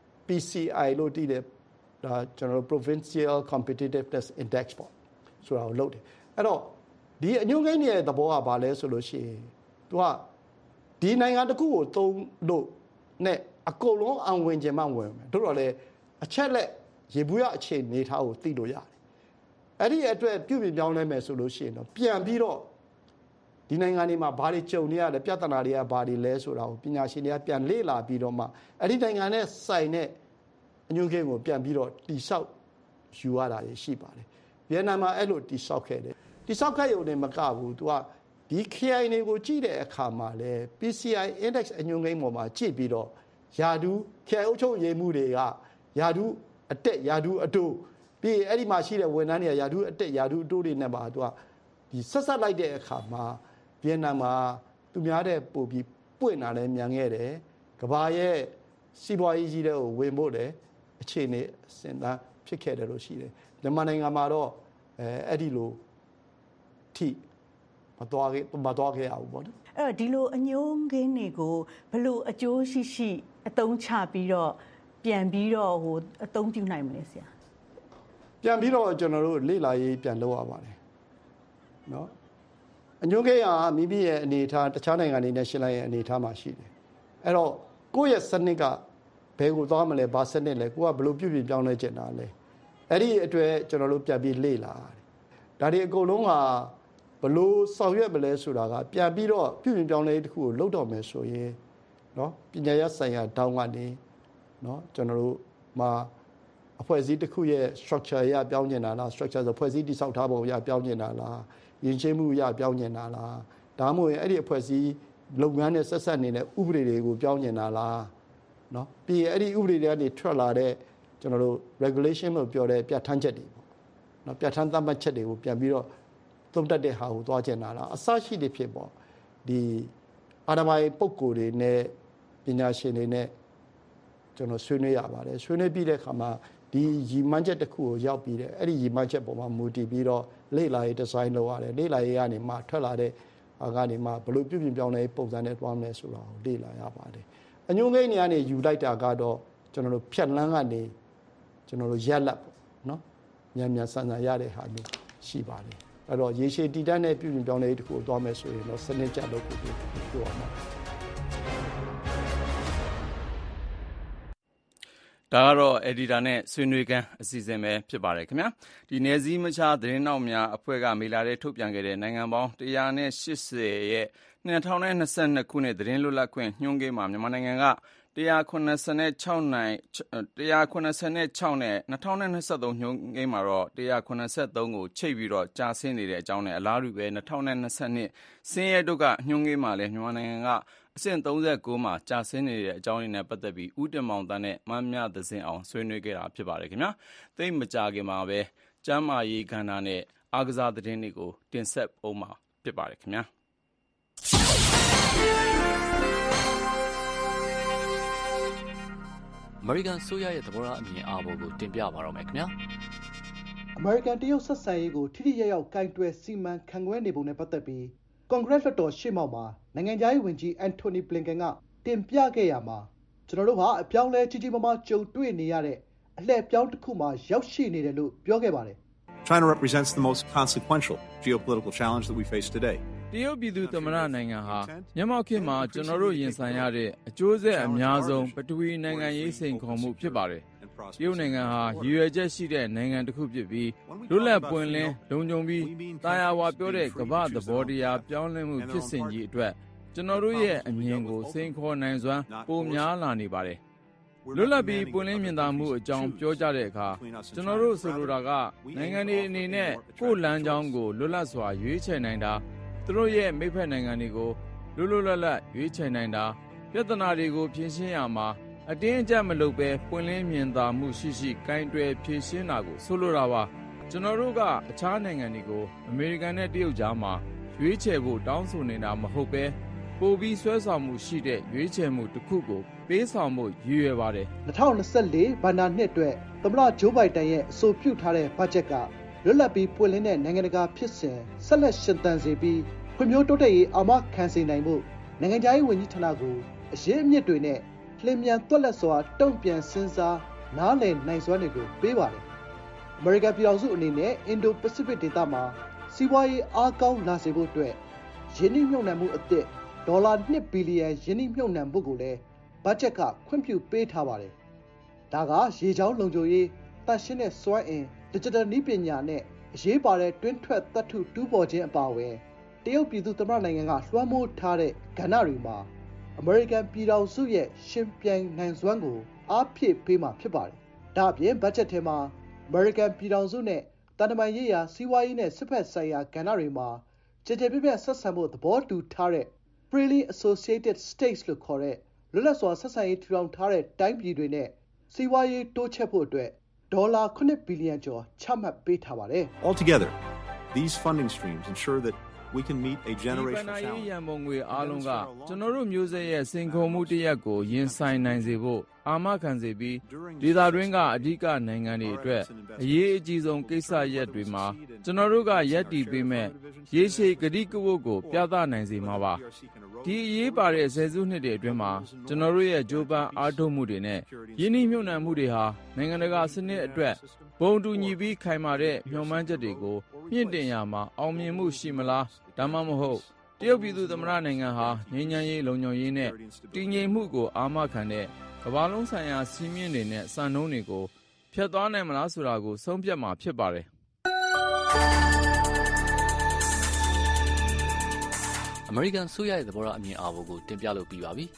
Speaker 18: PCI လို့တည်တဲ့ဒါကျွန်တော်တို့ Provincial Competitiveness Index ပေါ့ဆိုတာကိုလုပ်တယ်အဲ့တော့ဒီအညွှန်းကိန်းရဲ့သဘောကဘာလဲဆိုလို့ရှိရင်သူကဒီနိုင်ငံတစ်ခုကိုသုံးလို့နဲ့အကုန်လုံးအောင်ဝင်ခြင်းမှဝင်မယ်တို့တော့လေအချက်လက်ရေဘူးရအခြေအနေထားကိုသိလို့ရတယ်အဲ့ဒီအတွက်ပြုပြင်ပြောင်းလဲမယ်ဆိုလို့ရှိရင်တော့ပြန်ပြီးတော့ဒီနိုင်ငံတွေမှာဘာတွေကြုံနေရလဲပြဿနာတွေကဘာတွေလဲဆိုတာကိုပညာရှင်တွေကပြန်လေ့လာပြီးတော့မှအဲ့ဒီနိုင်ငံနဲ့ဆိုင်တဲ့အညွှန်းကိန်းကိုပြန်ပြီးတော့တိဆောက်ယူရတာရှိပါတယ်ဗီယက်နမ်မှာအဲ့လိုတိဆောက်ခဲ့တယ်တိဆောက်ခဲ့ရုံနဲ့မကဘူးသူကဒီ KI တွေကိုကြည့်တဲ့အခါမှာလဲ PCI index အညွှန်းကိန်းပေါ်မှာကြည့်ပြီးတော့ယာဒူး KI အုပ်ချုပ်ရေးမှုတွေကယာဒူးအတက်ယာဒူးအတိုးပြီးအဲ့ဒီမှာရှိတဲ့ဝန်ထမ်းတွေကယာဒူးအတက်ယာဒူးအတိုးတွေနဲ့ပါသူကဒီဆက်လိုက်တဲ့အခါမှာဗီယက်နမ်မှာသူများတဲ့ပို့ပြီးပွင့်လာလဲမြန်ခဲ့တယ်ကဘာရဲ့စီးပွားရေးကြီးတဲ့ကိုဝင်ဖို့တယ်အခြေအနေစဉ်းစားဖြစ်ခဲ့တယ်လို့ရှိတယ်မြန်မာနိုင်ငံမှာတော့အဲ့ဒီလိုထိမသွားခဲ့ရဘူးပေါ့နော်
Speaker 17: အဲ့တော့ဒီလိုအညွှန်းကိန်းတွေကိုဘယ်လိုအကျိုးရှိအသုံးချပြီးတော့ပြန်ပြီးတော့အသုံးပြုနိုင်မလဲဆရာ
Speaker 18: ပြန်ပြီးတော့ကျွန်တော်တို့လေ့လာရေးပြန်လုပ်ရပါတယ်နော်အညွှန်းကိန်းဟာမိမိရဲ့အနေအထားတခြားနိုင်ငံတွေနဲ့ရှင်းလိုက်ရဲ့အနေအထားမှာရှိတယ်အဲ့တော့ကိုယ့်ရဲ့စနစ်ကဘယ်ကိုသွားမလဲဘာစနစ်လဲကိုကဘယ်လိုပြုပြင်ပြောင်းလဲကျင်တာလဲအဲ့ဒီအတွက်ကျွန်တော်တို့ပြန်ပြီးလေ့လာရတယ်ဒါတွေအကုန်လုံးကဘယ်လိုဆောင်ရွက်မလဲဆိုတာကပြန်ပြီးတော့ပြုပြင်ပြောင်းလဲတစ်ခုကိုလုပ်တော့မယ်ဆိုရင်နော်ပညာရေးဆိုင်ရာတောင်းကနေနော်ကျွန်တော်တို့မှာအဖွဲ့အစည်းတစ်ခုရဲ့ structure ရပြောင်းကျင်တာလား structure ဆိုဖွဲ့စည်းတိစောက်ထားပုံရပြောင်းကျင်တာလားယဉ်ကျေးမှုရပြောင်းကျင်တာလားဒါမှမဟုတ်ရင်အဲ့ဒီအဖွဲ့အစည်းလုပ်ငန်းနဲ့ဆက်ဆက်နေတဲ့ဥပဒေတွေကိုပြောင်းကျင်တာလားနော်ပြီးရင်အဲ့ဒီဥပဒေတွေကနေထွက်လာတဲ့ကျွန်တော်တို့ regulation လို့ပြောတဲ့ပြဋ္ဌာန်းချက်တွေပေါ့နော်ပြဋ္ဌာန်းသတ်မှတ်ချက်တွေကိုပြန်ပြီးတော့သုံးတတ်တဲ့ဟာကိုသွားကျင်တာလားအစရှိတဲ့ဖြစ်ပေါ့ဒီအာဏာပိုင်ပုဂ္ဂိုလ်တွေနဲ့ပညာရှင်တွေနဲ့ကျွန်တော်ဆွေးနွေးရပါတယ်ဆွေးနွေးပြီးတဲ့အခါမှာဒီရည်မှန်းချက်တစ်ခုကိုရောက်ပြီးတဲ့အဲ့ဒီရည်မှန်းချက်ပေါ်မှာမူတည်ပြီးတော့လေ့လာရေးဒီဇိုင်းလုပ်ရတယ်လေ့လာရေးကနေမှထွက်လာတဲ့ကနေမှဘယ်လိုပြုပြင်ပြောင်းလဲပုံစံနဲ့တွားမလဲဆိုတာကိုလေ့လာရပါတယ်အညွှန်းကိန်းတွေကနေယူလိုက်တာကတော့ကျွန်တော်တို့ဖြတ်လန်းကနေကျွန်တော်တို့ရက်လက်ပေါ့နော်မြန်ဆန်ဆန်ရတဲ့ဟာမျိုးရှိပါတယ်အဲ့တော့ရေရှည်တည်တတ်တဲ့ပြုပြင်ပြောင်းလဲရေးတစ်ခုကိုတွားမယ်ဆိုရင်တော့စနစ်ကျလုပ်ဖို့ပြောရမှာ
Speaker 2: ဒါကတော့ editor နဲ့ဆွေးနွေးခန်းအစီအစဉ်ပဲဖြစ်ပါတယ်ခင်ဗျာဒီနယ်စည်းမခြားသတင်းနောက်များအဖွဲ့ကမေလာတဲ့ထုတ်ပြန်ခဲ့တဲ့နိုင်ငံပေါင်း180ရဲ့2022ခုနှစ်သတင်းလွတ်လပ်ခွင့်ညွှန်းကိန်းမှာမြန်မာနိုင်ငံက186နဲ့2023ညွှန်းကိန်းမှာတော့183ကိုချိတ်ပြီးတော့ကြာဆင်းနေတဲ့အကြောင်းနဲ့အလားတူပဲ2022စင်းရဲတို့ကညွှန်းကိန်းမှာလည်းမြန်မာနိုင်ငံကအဆင့်39မှာကြာဆင်းနေတဲ့အကြောင်းရင်းနဲ့ပတ်သက်ပြီးဦးတင်မောင်တန်းနဲ့မမြသဇင်အောင်ဆွေးနွေးခဲ့တာဖြစ်ပါတယ်ခင်ဗျာသိမကြခင်မှာပဲကျမ်းမာရေးကဏ္ဍနဲ့အားကစားသတင်းတွေကိုတင်ဆက်အောင်မှာဖြစ်ပါတယ်ခင်ဗျာ
Speaker 19: အမေရိကန်ဆိုရရဲ့သဘောထားအမြင်အာဘော်ကိုတင်ပြပါတော့မယ်ခင်ဗျာ
Speaker 13: အမေရိကန်တရုတ်ဆက်ဆံရေးကိုထိထိရောက်ကိုင်တွယ်စီမံခန့်ခွဲနေပုံနဲ့ပတ်သက်ပြီးကွန်ဂရက်လွှတ်တော်ရှေ့မှောက်မှာနိုင်ငံခြားရေးဝန်ကြီးအန်တိုနီဘလင်ကန်ကတင်ပြခဲ့ရမှာကျွန်တော်တို့ဟာအပြောင်းလဲကြီးကြီးမားမားကြုံတွေ့နေရတဲ့အလှည့်ပြောင်းတစ်ခုမှာရောက်ရှိနေတယ်လို့ပြောခဲ့ပါတယ်
Speaker 20: China represents the most consequential geopolitical challenge that we face today.
Speaker 2: တရုတ်ပြည်သူသမ္မတနိုင်ငံဟာမျက်မှောက်ခေတ်မှာကျွန်တော်တို့ရင်ဆိုင်ရတဲ့အကျိုးဆက်အများဆုံးပထဝီနိုင်ငံရေးစိန်ခေါ်မှုဖြစ်ပါတယ်။တရုတ်နိုင်ငံဟာရည်ရွယ်ချက်ရှိတဲ့နိုင်ငံတစ်ခုဖြစ်ပြီးလွတ်လပ်ပွင့်လင်းလုံခြုံပြီးတာယာဝပြောတဲ့ကမ္ဘာသဘောတရားပြောင်းလဲမှုဖြစ်စဉ်ကြီးအတွက်ကျွန်တော်တို့ရဲ့အမြင်ကိုစိန်ခေါ်နိုင်စွမ်းပိုများလာနေပါတယ်။လွတ်လပ်ပြီးပွင့်လင်းမြင်သာမှုအကြောင်းပြောကြတဲ့အခါကျွန်တော်တို့ဆိုလိုတာကနိုင်ငံတွေအနေနဲ့ကိုယ်လမ်းကြောင်းကိုလွတ်လပ်စွာရွေးချယ်နိုင်တာသူတို့ရဲ့မိဖက်နိုင်ငံတွေကိုလွတ်လွတ်လပ်လပ်ရွေးချယ်နိုင်တာပြဿနာတွေကိုဖြေရှင်းရမှာအတင်းအကျပ်မလုပ်ဘဲပွင့်လင်းမြင်သာမှုရှိရှိကိုင်တွယ်ဖြေရှင်းတာကိုဆိုလိုတာပါကျွန်တော်တို့ကအခြားနိုင်ငံတွေကိုအမေရိကန်နဲ့တရုတ်ကြားမှာရွေးချယ်ဖို့တောင်းဆိုနေတာမဟုတ်ဘဲပိုပြီးဆွဲဆောင်မှုရှိတဲ့ရွေးချယ်မှုတစ်ခုကိုပေးဆောင်ဖို့ရည်ရွယ်ပါတယ်
Speaker 13: 2024ဘဏ္ဍာနှစ်အတွက်သမ္မတဂျိုးဘိုင်ဒန်ရဲ့အဆိုပြုထားတဲ့ဘတ်ဂျက်ကလွတ်လပ်ပြီးပွင့်လင်းတဲ့နိုင်ငံတကာဖြစ်စဉ်ဆက်လက်ရှင်သန်စေပြီးဖွံ့ဖြိုးတိုးတက်ရေးအာမခံစေနိုင်ဖို့နိုင်ငံခြားရေးဝန်ကြီးဌာနကိုအရေးအမြစ်တွေနဲ့လျင်မြန်သွက်လက်စွာတုံ့ပြန်စဉ်းစားနားလည်နိုင်စွမ်းတွေကိုပေးပါတယ်။အမေရိကန်ပြည်ထောင်စုအနေနဲ့အင်ဒိုပစိဖိတ်ဒေသမှာစီးပွားရေးအားကောင်းလာစေဖို့အတွက်ယင်းနှိမ့်မြုပ်နှံမှုအသစ်ဒေါ်လာ2ဘီလီယံယင်းနှိမ့်မြုပ်နှံဖို့ကိုလည်းဘတ်ဂျက်ကခွင့်ပြုပေးထားပါတယ်။ဒါကရေချောင်းလုံခြုံရေးတန့်ရှင်းတဲ့စွမ်းအင် digital နည်းပညာနဲ့အရေးပါတဲ့တွင်းထွက်သတ္တုတူးဖော်ခြင်းအပါအဝင်တရုတ်ပြည်သူ့သမ္မတနိုင်ငံကလွှမ်းမိုးထားတဲ့ကဏ္ဍတွေမှာအမေရိကန်ပြည်ထောင်စုရဲ့ရှင်ပြိုင်နိုင်စွမ်းကိုအားဖြည့်ပေးမှာဖြစ်ပါတယ်။ဒါ့အပြင်ဘတ်ဂျက်ထဲမှာအမေရိကန်ပြည်ထောင်စုနဲ့တန်တမာရေးရာစီးပွားရေးနဲ့စစ်ဖက်ဆိုင်ရာကဏ္ဍတွေမှာကြေကြေပြည့်ပြည့်ဆက်ဆံဖို့သဘောတူထားတဲ့ Freely Associated States လို့ခေါ်တဲ့လွတ်လပ်စွာဆက်ဆံရေးထူထောင်ထားတဲ့တိုင်းပြည်တွေနဲ့စီးပွားရေးတိုးချဲ့ဖို့အတွက်ဒေါ်လာ9ဘီလီယံကျော်ချမှတ်ပေးထားပါတယ်။
Speaker 20: Altogether, these funding streams ensure that we can meet a generational challenge.
Speaker 2: ရန်ပုံငွေအားလုံးကကျွန်တော်တို့မျိုးဆက်ရဲ့စိန်ခေါ်မှုတစ်ရပ်ကိုရင်ဆိုင်နိုင်စေဖို့အာမခံစေပြီးဒေသတွင်းကအဓိကနိုင်ငံတွေအတွက်အရေးအကြီးဆုံးကိစ္စရပ်တွေမှာကျွန်တော်တို့ကရပ်တည်ပေးမဲ့ရေရှည်ကတိကဝတ်ကိုပြသနိုင်စေမှာပါဒီအရေးပါတဲ့ဆယ်စုနှစ်တွေအတွင်းမှာကျွန်တော်တို့ရဲ့ဂျိုးပန်းအားထုတ်မှုတွေနဲ့ယင်းနှိမ့်မြုပ်နှံမှုတွေဟာနိုင်ငံတကာစနစ်အတွက်ဘုံတူညီပြီးခိုင်မာတဲ့မျှော်မှန်းချက်တွေကိုမြင့်တင်ရမှာအောင်မြင်မှုရှိမလားဒါမှမဟုတ်တရုတ်ပြည်သူ့သမ္မတနိုင်ငံဟာငြိမ်းချမ်းရေးလုံခြုံရေးနဲ့တည်ငြိမ်မှုကိုအာမခံတဲ့ကမ္ဘာလုံးဆိုင်ရာစီးမြင့်တွေနဲ့စံနှုန်းတွေကိုဖျက်သွားနိုင်မလားဆိုတာကိုဆုံးဖြတ်မှာဖြစ်ပါတယ်
Speaker 19: အမေရိကန်ဆိုရရဲ့သဘောထားအမြင်အာဘော်ကိုတင်ပြလို့ပြီးပါပြီ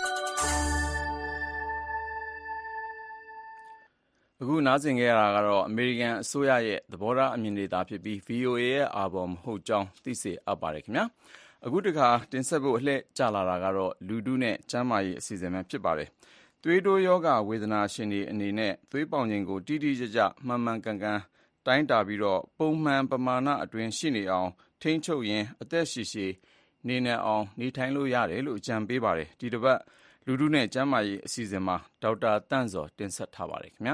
Speaker 2: အခုနားဆင်ခဲ့ရတာကတော့အမေရိကန်အစိုးရရဲ့သဘောထားအမြင်တွေသာဖြစ်ပြီး VOA ရဲ့အာဘော်မဟုတ်ကြောင်းသိစေအပ်ပါတယ်ခင်ဗျာအခုတခါတင်ဆက်ဖို့အလှည့်ကျလာတာကတော့လူထုနဲ့ကျန်းမာရေးအစီအစဉ်ပဲဖြစ်ပါတယ်သွေးတိုးရောဂါဝေဒနာရှင်တွေအနေနဲ့သွေးပေါင်ချိန်ကိုတိတိကျကျမှန်မှန်ကန်ကန်တိုင်းတာပြီးတော့ပုံမှန်ပမာဏအတွင်းရှိနေအောင်ထိန်းချုပ်ရင်အသက်ရှည်ရှည်နေနိုင်အောင်နေထိုင်လို့ရတယ်လို့အကြံပေးပါတယ်ဒီတစ်ပတ်လူထုနဲ့ကျန်းမာရေးအစီအစဉ်မှာဒေါက်တာတန့်စောတင်ဆက်ထားပါတယ်ခင်ဗျာ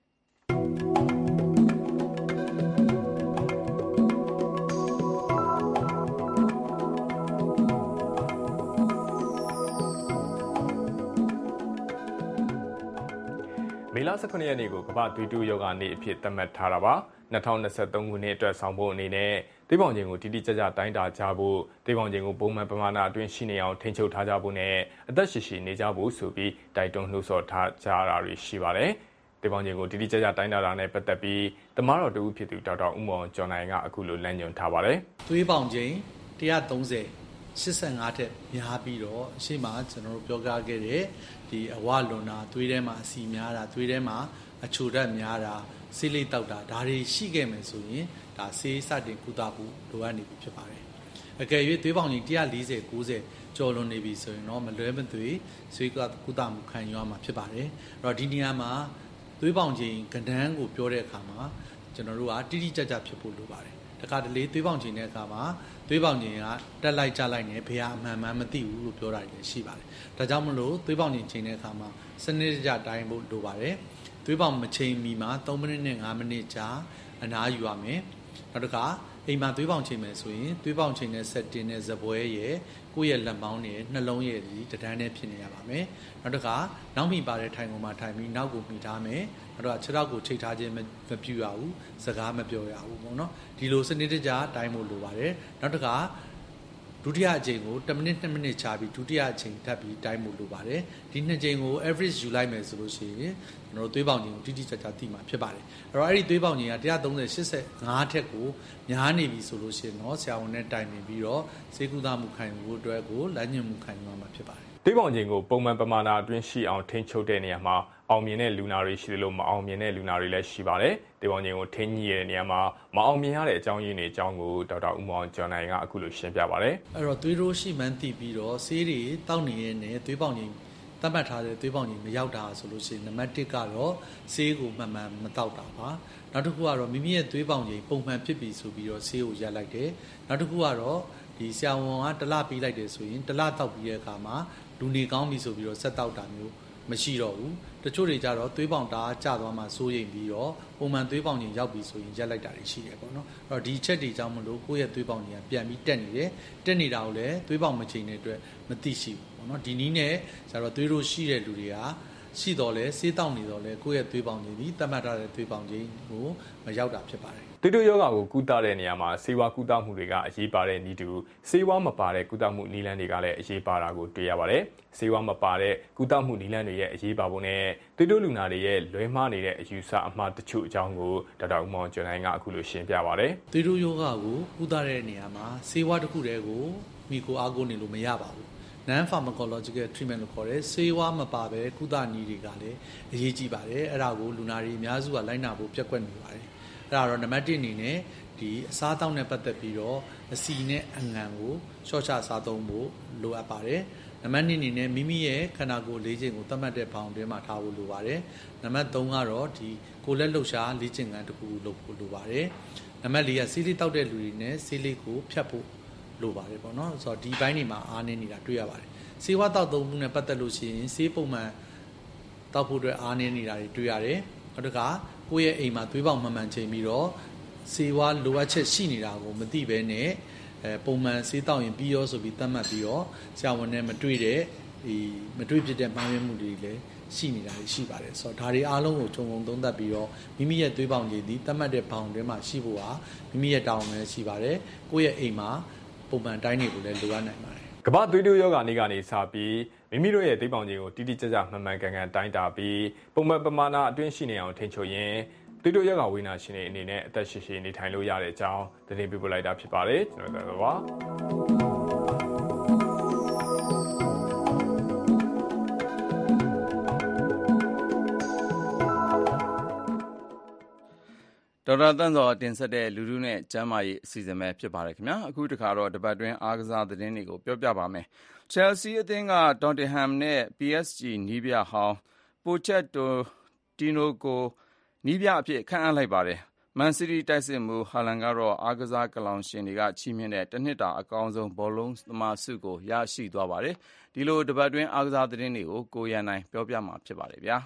Speaker 21: မေလ18ရက်နေ့ကိုကမ္ဘာသွေးတိုးရောဂါနေ့အဖြစ်သတ်မှတ်ထားတာပါ2023ခုနှစ်အတွက်ဆောင်ဖို့အနေနဲ့သွေးပေါင်ချိန်ကိုတိတိကျကျတိုင်းတာကြဖို့သွေးပေါင်ချိန်ကိုပုံမှန်ပမာဏအတွင်းရှိနေအောင်ထိန်းချုပ်ထားကြဖို့နဲ့အသက်ရှည်ရှည်နေကြဖို့ဆိုပြီးတိုက်တွန်းနှိုးဆော်ထားကြတာတွေရှိပါတယ်သွေးပေါင်ချိန်ကိုတိတိကျကျတိုင်းတာတာနဲ့ပတ်သက်ပြီးသမားတော်တူဖြစ်သူဒေါက်တာဦးမောင်ကျော်နိုင်ကအခုလိုလမ်းညွှန်ထားပါတယ်
Speaker 8: သွေးပေါင်ချိန်130 85ထက်များပြီးတော့အရှိမကျွန်တော်တို့ပြောကြားခဲ့တဲ့ဒီအဝလွန်တာသွေးထဲမှာအဆီများတာသွေးထဲမှာအချိုဓာတ်များတာဆေးလိပ်တောက်တာဒါတွေရှိခဲ့မယ်ဆိုရင်ဒါဆေးစတင်ကုသဖို့လိုအပ်နေပြီဖြစ်ပါတယ်အကယ်၍သွေးပေါင်ချိန်140 90ကျော်လွန်နေပြီဆိုရင်တော့မလွဲမသွေဆေးကုသမှုခံယူရမှာဖြစ်ပါတယ်အဲ့တော့ဒီနေရာမှာသွေးပေါင်ချိန်ကဏ္ဍကိုပြောတဲ့အခါမှာကျွန်တော်တို့ကတိတိကျကျဖြစ်ဖို့လိုပါတယ်တခါတလေသွေးပေါင်ချိန်တဲ့အခါမှာသွေးပေါင်ချိန်ကတက်လိုက်ကျလိုက်နေဘယ်ဟာအမှန်မှန်မသိဘူးလို့ပြောတာလည်းရှိပါတယ်ဒါကြောင့်မလို့သွေးပေါင်ချိန်တဲ့အခါမှာစနစ်တကျတိုင်းဖို့လိုပါတယ်သွေးပေါင်မချိန်မီမှာ3မိနစ်နဲ့5မိနစ်ကြာအနားယူရမယ်နောက်တစ်ခါအိမ်မှာသွေးပေါင်ချိန်မယ်ဆိုရင်သွေးပေါင်ချိန်တဲ့ setting နဲ့ဇပွဲရဲ့ကိုယ့်ရဲ့လက်မောင်းနဲ့နှလုံးရဲ့ဒီတန်းနဲ့ဖြစ်နေရပါမယ်နောက်တစ်ခါနောက်မိပါတဲ့ထိုင်ကုန်မှာထိုင်ပြီးနောက်ကိုမိထားမယ်နောက်တော့ခြေထောက်ကိုချိတ်ထားခြင်းမပြုရဘူးစကားမပြောရဘူးပေါ့နော်ဒီလိုစနစ်တကျတိုင်းဖို့လိုပါတယ်နောက်တစ်ခါဒုတိယအချိန်ကို10မိနစ်2မိနစ်ချပြီးဒုတိယအချိန်ထပ်ပြီးတိုင်းဖို့လိုပါတယ်ဒီနှစ်ချိန်ကို average ယူလိုက်မယ်ဆိုလို့ရှိရင်ကျွန်တော်တို့သွေးပေါင်ချိန်ကိုတိတိကျကျသိမှာဖြစ်ပါတယ်အဲ့တော့အဲ့ဒီသွေးပေါင်ချိန်က130-85ထက်ကိုများနေပြီဆိုလို့ရှိရင်တော့ဆရာဝန်နဲ့တိုင်ပင်ပြီးတော့ဆေးကုသမှုခံယူဖို့အတွက်ကိုလမ်းညွှန်မှုခံယူရမှာဖြစ်ပါတယ်
Speaker 21: သွေးပေါင်ချိန်ကိုပုံမှန်ပမာဏအတွင်းရှိအောင်ထိန်းချုပ်တဲ့နေရာမှာအောင်မြင်တဲ့လူနာတွေရှိတယ်လို့မအောင်မြင်တဲ့လူနာတွေလည်းရှိပါတယ်။သွေးပေါင်ချိန်ကိုထိန်းညှိရတဲ့နေရာမှာမအောင်မြင်ရတဲ့အကြောင်းရင်းတွေအကြောင်းကိုဒေါက်တာဦးမောင်ကျော်နိုင်ကအခုလိုရှင်းပြပါတယ်
Speaker 8: ။အဲ့တော့သွေးရိုးရှိမှန်းသိပြီးတော့ဆေးတွေတောက်နေရတဲ့သွေးပေါင်ချိန်သတ်မှတ်ထားတဲ့သွေးပေါင်ချိန်မရောက်တာဆိုလို့ရှိရင်နံပါတ်1ကတော့ဆေးကိုမှန်မှန်မတောက်တာပါ။နောက်တစ်ခုကတော့မိမိရဲ့သွေးပေါင်ချိန်ပုံမှန်ဖြစ်ပြီဆိုပြီးတော့ဆေးကိုရပ်လိုက်တယ်။နောက်တစ်ခုကတော့ဒီဆရာဝန်ကတလပေးလိုက်တယ်ဆိုရင်တလတောက်ပြီးတဲ့အခါမှာလူနေကောင်းပြီဆိုပြီးတော့ဆက်တောက်တာမျိုးမရှိတော့ဘူးတချို့တွေကြတော့သွေးပေါင်တာကျသွားမှစိုးရိမ်ပြီးတော့ပုံမှန်သွေးပေါင်ချိန်ရောက်ပြီဆိုရင်ရက်လိုက်တာတွေရှိတယ်ပေါ့နော်အဲ့တော့ဒီချက်တွေကြောင့်မလို့ကိုယ့်ရဲ့သွေးပေါင်ချိန်ကပြန်ပြီးတက်နေတယ်တက်နေတာကိုလည်းသွေးပေါင်မချိန်တဲ့အတွက်မသိရှိဘူးပေါ့နော်ဒီနည်းနဲ့ကျတော့သွေးရိုးရှိတဲ့လူတွေကရှိတော့လဲဆေးတောက်နေတော့လဲကိုယ့်ရဲ့သွေးပေါင်ချိန်ဒီသတ်မှတ်ထားတဲ့သွေးပေါင်ချိန်ကိုမရောက်တာဖြစ်ပါတယ်
Speaker 21: သွေးတိုးရောဂါကိုကုသတဲ့နေရာမှာဆေးဝါးကုသမှုတွေကအရေးပါတဲ့နည်းတူဆေးဝါးမပါတဲ့ကုသမှုနည်းလမ်းတွေကလည်းအရေးပါတာကိုတွေ့ရပါတယ်။ဆေးဝါးမပါတဲ့ကုသမှုနည်းလမ်းတွေရဲ့အရေးပါပုံနဲ့သွေးတိုးလူနာတွေရဲ့လွဲမှားနေတဲ့အယူဆအမှားတချို့အကြောင်းကိုဒေါက်တာဦးမောင်ကျော်နိုင်ကအခုလိုရှင်းပြပါတယ်
Speaker 8: ။သွေးတိုးရောဂါကိုကုသတဲ့နေရာမှာဆေးဝါးတစ်ခုတည်းကိုမိကိုအားကိုးနေလို့မရပါဘူး။ non-pharmacological treatment လို့ခေါ်တဲ့ဆေးဝါးမပါပဲကုသနည်းတွေကလည်းအရေးကြီးပါတယ်။အဲ့ဒါကိုလူနာတွေအများစုကလိုက်နာဖို့ပျက်ကွက်နေပါတယ်။အဲ့ဒါတော့နံပါတ်1အနေနဲ့ဒီအစားအသောက်နဲ့ပတ်သက်ပြီးတော့အစီနဲ့အငံကိုရှော့ချစားသုံးဖို့လိုအပ်ပါတယ်။နံပါတ်2အနေနဲ့မိမိရဲ့ခန္ဓာကိုယ်လေ့ကျင့်ကိုသတ်မှတ်တဲ့ဘောင်တွင်းမှာထားဖို့လိုပါတယ်။နံပါတ်3ကတော့ဒီကိုယ်လက်လှုပ်ရှားလေ့ကျင့်ခန်းတစ်ခုလုပ်ဖို့လိုပါတယ်။နံပါတ်4ကဆေးလေးတောက်တဲ့လူတွေနဲ့ဆေးလေးကိုဖြတ်ဖို့လိုပါတယ်ပေါ့နော်။ဆိုတော့ဒီဘိုင်းတွေမှာအားနည်းနေတာတွေ့ရပါတယ်။ဆေးဝါးတောက်သုံးမှုနဲ့ပတ်သက်လို့ရှိရင်ဆေးပုံမှန်တောက်ဖို့အတွက်အားနည်းနေတာတွေတွေ့ရတယ်။နောက်တစ်ခါကိုယ့်ရဲ့အိမ်မှာသွေးပေါင်မှန်မှန်ချိန်ပြီးတော့ဆေးဝါးလိုအပ်ချက်ရှိနေတာကိုမသိဘဲနဲ့ပုံမှန်ဆေးတောက်ရင်ပြီးရောဆိုပြီးသတ်မှတ်ပြီးတော့ဆရာဝန်နဲ့မတွေ့တဲ့ဒီမတွေ့ဖြစ်တဲ့မှားယွင်းမှုတွေလည်းရှိနေတာရှိပါတယ်ဆိုတော့ဒါတွေအားလုံးကိုခြုံငုံသုံးသပ်ပြီးတော့မိမိရဲ့သွေးပေါင်ကြီးဒီသတ်မှတ်တဲ့ဘောင်တွင်းမှာရှိဖို့ဟာမိမိရဲ့တာဝန်ပဲရှိပါတယ်ကိုယ့်ရဲ့အိမ်မှာပုံမှန်တိုင်းတွေကိုလည်းလိုအပ်နိုင်ပါတယ်
Speaker 21: ကမ္ဘာသွေးတိုးရောဂါနေ့ကနေစပြီးမိမိတို့ရဲ့သွေးပေါင်ချိန်ကိုတိတိကျကျမှန်မှန်ကန်ကန်တိုင်းတာပြီးပုံမှန်ပမာဏအတွင်းရှိနေအောင်ထိန်းချုပ်ရင်သွေးတိုးရောဂါဝေဒနာရှင်တွေအနေနဲ့အသက်ရှည်ရှည်နေထိုင်လို့ရတဲ့အကြောင်းသတင်းပေးပို့လိုက်တာဖြစ်ပါတယ်ကျွန်တော်တို့ပါ
Speaker 2: ဒေါက်တာတန်းစောတင်ဆက်တဲ့လူထုနဲ့ကျန်းမာရေးအစီအစဉ်ပဲဖြစ်ပါတယ်ခင်ဗျာအခုတခါတော့တပတ်တွင်းအားကစားသတင်းတွေကိုပြောပြပါမယ် Chelsea အသင်းက Tottenham နဲ့ PSG နီးပြဟောင်း Pochettino ကိုနီးပြအဖြစ်ခန့်အပ်လိုက်ပါတယ် Man City တိုက်စစ်မှုဟာလန်ကတော့အားကစားကလောင်ရှင်တွေကချီးမြှင့်တဲ့တစ်နှစ်တာအကောင်းဆုံးဘောလုံးသမားဆုကိုရရှိသွားပါတယ်ဒီလိုတပတ်တွင်းအားကစားသတင်းတွေကိုကိုရန်နိုင်ပြောပြမှာဖြစ်ပါတယ်ဗျာ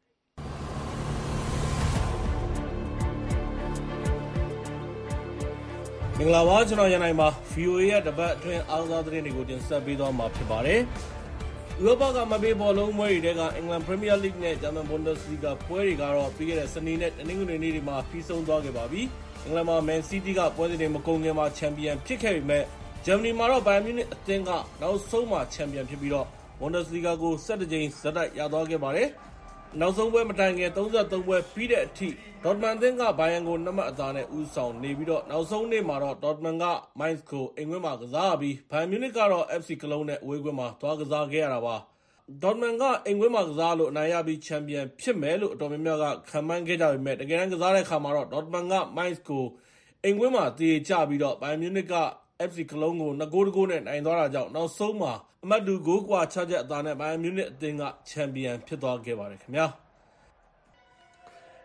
Speaker 1: မင်္ဂလာပါကျွန်တော်ရန်နိုင်ပါ VOA ရဲ့တပတ်အတွင်းအားကစားသတင်းတွေကိုတင်ဆက်ပေးသွားမှာဖြစ်ပါတယ်ဥရောပကမပေးဘောလုံးပွဲတွေတဲကအင်္ဂလန်ပရီးမီးယားလိဂ်နဲ့ဂျာမန်ဘွန်ဒက်စလီဂါပွဲတွေကတော့ပြီးခဲ့တဲ့စနေနဲ့တနင်္ဂနွေနေ့တွေမှာပြီးဆုံးသွားခဲ့ပါပြီအင်္ဂလန်မှာမန်စီးတီးကပွဲစဉ်တွေမကုန်ခင်မှာချန်ပီယံဖြစ်ခဲ့ပေမဲ့ဂျာမနီမှာတော့ဘိုင်ယန်မြူနစ်အသင်းကနောက်ဆုံးမှာချန်ပီယံဖြစ်ပြီးတော့ဘွန်ဒက်စလီဂါကို17ကြိမ်ဇက်တိုက်ရသွားခဲ့ပါတယ်နောက်ဆုံးပွဲမတိုင်ခင်33ပွဲပြီးတဲ့အထိဒေါ့တမန်အသင်းကဘိုင်ယန်ကို2မှတ်အသာနဲ့ဦးဆောင်နေပြီးတော့နောက်ဆုံးနေ့မှာတော့ဒေါ့တမန်ကမိုင်းစ်ကိုအိမ်ကွင်းမှာကစားပြီးဘိုင်ယန်မြူနစ်ကတော့ FC ကလုံးနဲ့အဝေးကွင်းမှာသွားကစားခဲ့ရတာပါဒေါ့တမန်ကအိမ်ကွင်းမှာကစားလို့အနိုင်ရပြီးချန်ပီယံဖြစ်မယ်လို့အတော်များများကခန့်မှန်းခဲ့ကြပေမဲ့တကယ်တမ်းကစားတဲ့အခါမှာတော့ဒေါ့တမန်ကမိုင်းစ်ကိုအိမ်ကွင်းမှာတည်ကျပြီးတော့ဘိုင်ယန်မြူနစ်က FC ကလုံးကို2-9နဲ့နိုင်သွားတာကြောင့်နောက်ဆုံးမှာအမှတ်တူဂိုးကွာချချက်အသာနဲ့ဘိုင်ယန်မြူနစ်အသင်းကချန်ပီယံဖြစ်သွားခဲ့ပါတယ်ခင်ဗျာ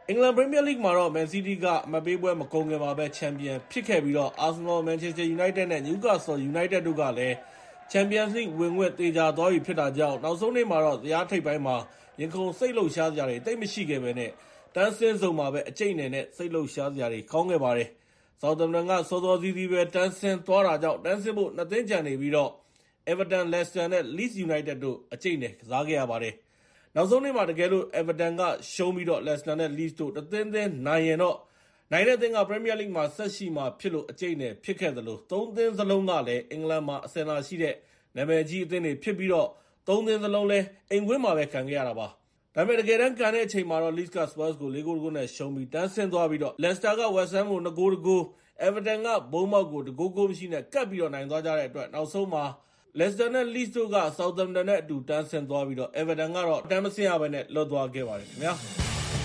Speaker 1: အင်္ဂလန်ပရီးမီးယားလိဂ်မှာတော့ မန်စီးတီးကအမှတ်ပေးပွဲမကုန်ခင်မှာပဲချန်ပီယံဖြစ်ခဲ့ပြီးတော့ အာဆင်နယ်၊ မန်ချက်စတာယူနိုက်တက်နဲ့ နယူးကာဆယ်ယူနိုက်တက်တို့ကလည်းချန်ပီယံလိဂ်ဝင်ခွင့်သေချာသွားပြီဖြစ်တာကြောင့်နောက်ဆုံးနေ့မှာတော့ဇယားထိပ်ပိုင်းမှာရင်ခုန်စိတ်လှုပ်ရှားစရာတွေတိတ်မရှိခဲ့ပဲနဲ့တန်းစင်းစုံမှာပဲအကျိတ်နယ်နဲ့စိတ်လှုပ်ရှားစရာတွေကောင်းခဲ့ပါတယ်။ ဆောက်သမ်ပ်တန်ကစောစောစီးစီးပဲတန်းစင်းသွားတာကြောင့်တန်းစင်းဖို့2သင်းကျန်နေပြီးတော့ Everton, Leicester နဲ့ Leeds United တို့အကျိတ်နယ်ကစားခဲ့ရပါတယ်။နောက်ဆုံးနေ့မှာတကယ်လို့ Everton ကရှုံးပြီးတော့ Leicester နဲ့ Leeds တို့တစ်သင်းနိုင်ရင်တော့နိုင်တဲ့အသင်းက Premier League မှာဆက်ရှိမှဖြစ်လို့အကျိတ်နယ်ဖြစ်ခဲ့သလို3သင်းစလုံးကလည်းအင်္ဂလန်မှာအဆင်လာရှိတဲ့နာမည်ကြီးအသင်းတွေဖြစ်ပြီးတော့3သင်းစလုံးလည်းအိမ်ကွင်းမှာပဲခံခဲ့ရတာပါ။ဒါပေမဲ့တကယ်တမ်းကန်တဲ့အချိန်မှာတော့ Leeds က Spurs ကို4-1နဲ့ရှုံးပြီးတန်းဆင်းသွားပြီးတော့ Leicester က West Ham ကို2-1 Everton က Bournemouth ကို1-0မရှိနဲ့ကပ်ပြီးတော့နိုင်သွားကြတဲ့အတွက်နောက်ဆုံးမှာLeicester နဲ့ Leeds တို့က Southampton နဲ့အတူတန်းဆင်းသွားပြီးတော့ Everton ကတော့တန်းမဆင်းရဘဲနဲ့လွတ်သွားခဲ့ပါတယ်ခင်ဗျာ။